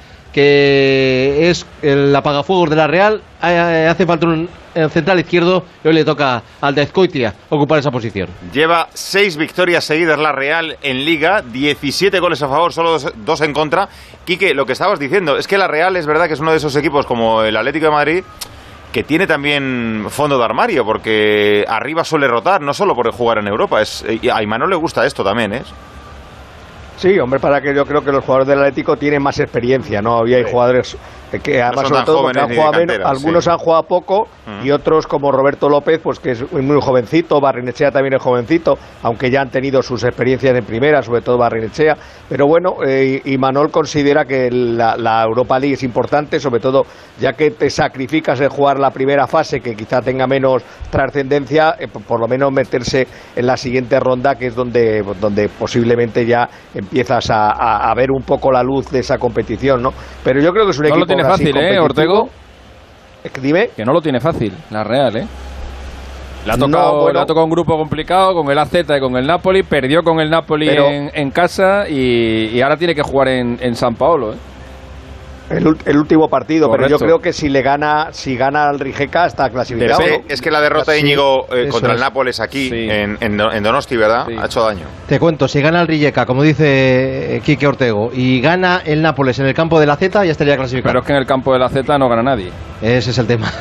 que es el apagafuegos de la Real. Hace falta un central izquierdo y hoy le toca al de Azcoitia ocupar esa posición. Lleva 6 victorias seguidas la Real en Liga, 17 goles a favor, solo 2 en contra. Quique, lo que estabas diciendo es que la Real es verdad que es uno de esos equipos como el Atlético de Madrid que tiene también fondo de armario, porque arriba suele rotar, no solo por jugar en Europa. A Imanol le gusta esto también, ¿eh? Sí, hombre, para que yo creo que los jugadores del Atlético tienen más experiencia, ¿no? Había jugadores que además, sobre todo porque han jugado menos, algunos han jugado poco y otros como Roberto López, pues que es muy jovencito, Barrenechea también es jovencito, aunque ya han tenido sus experiencias en primera, sobre todo Barrenechea, pero bueno, Imanol considera que la Europa League es importante, sobre todo ya que te sacrificas en jugar la primera fase, que quizá tenga menos trascendencia, por lo menos meterse en la siguiente ronda, que es donde posiblemente ya empiezas a ver un poco la luz de esa competición, ¿no? Pero yo creo que es un equipo tiene fácil, Ortego. Dime. Que no lo tiene fácil, la Real, Le ha tocado un grupo complicado con el AZ y con el Napoli, perdió con el Napoli en casa y ahora tiene que jugar en San Paolo, El último partido, Correcto. pero yo creo que si gana al Rijeka está clasificado. Es que la derrota de Íñigo contra el es. Nápoles aquí, en Donosti, ¿verdad? Ha hecho daño. Te cuento, si gana el Rijeka, como dice Quique Ortego, y gana el Nápoles en el campo de la Z, ya estaría clasificado. Pero es que en el campo de la Z no gana nadie. Ese es el tema.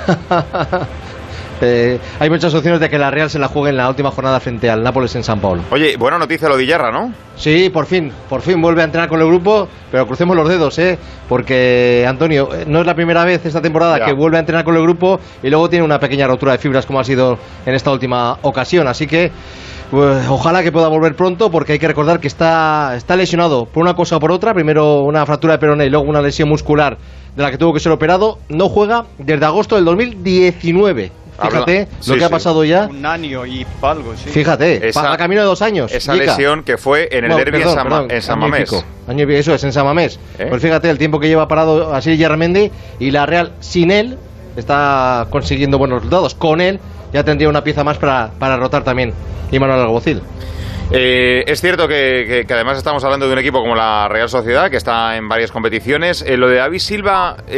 Hay muchas opciones de que la Real se la juegue en la última jornada frente al Nápoles en San Paulo. Oye, buena noticia lo de Illarra, ¿no? Sí, por fin vuelve a entrenar con el grupo, pero crucemos los dedos, porque Antonio, no es la primera vez esta temporada que vuelve a entrenar con el grupo y luego tiene una pequeña rotura de fibras como ha sido en esta última ocasión, así que pues, ojalá que pueda volver pronto, porque hay que recordar que está lesionado por una cosa o por otra, primero una fractura de peroné y luego una lesión muscular de la que tuvo que ser operado. No juega desde agosto del 2019. Fíjate lo que ha pasado ya. Un año y algo, sí. Fíjate, a camino de 2 años. Esa lesión que fue en el derbi en San Mamés. Eso es, en San Mamés. Pues fíjate el tiempo que lleva parado así Yarramendi, y la Real sin él está consiguiendo buenos resultados. Con él ya tendría una pieza más para rotar también Imanol Alguacil. Es cierto que además estamos hablando de un equipo como la Real Sociedad, que está en varias competiciones. Lo de David Silva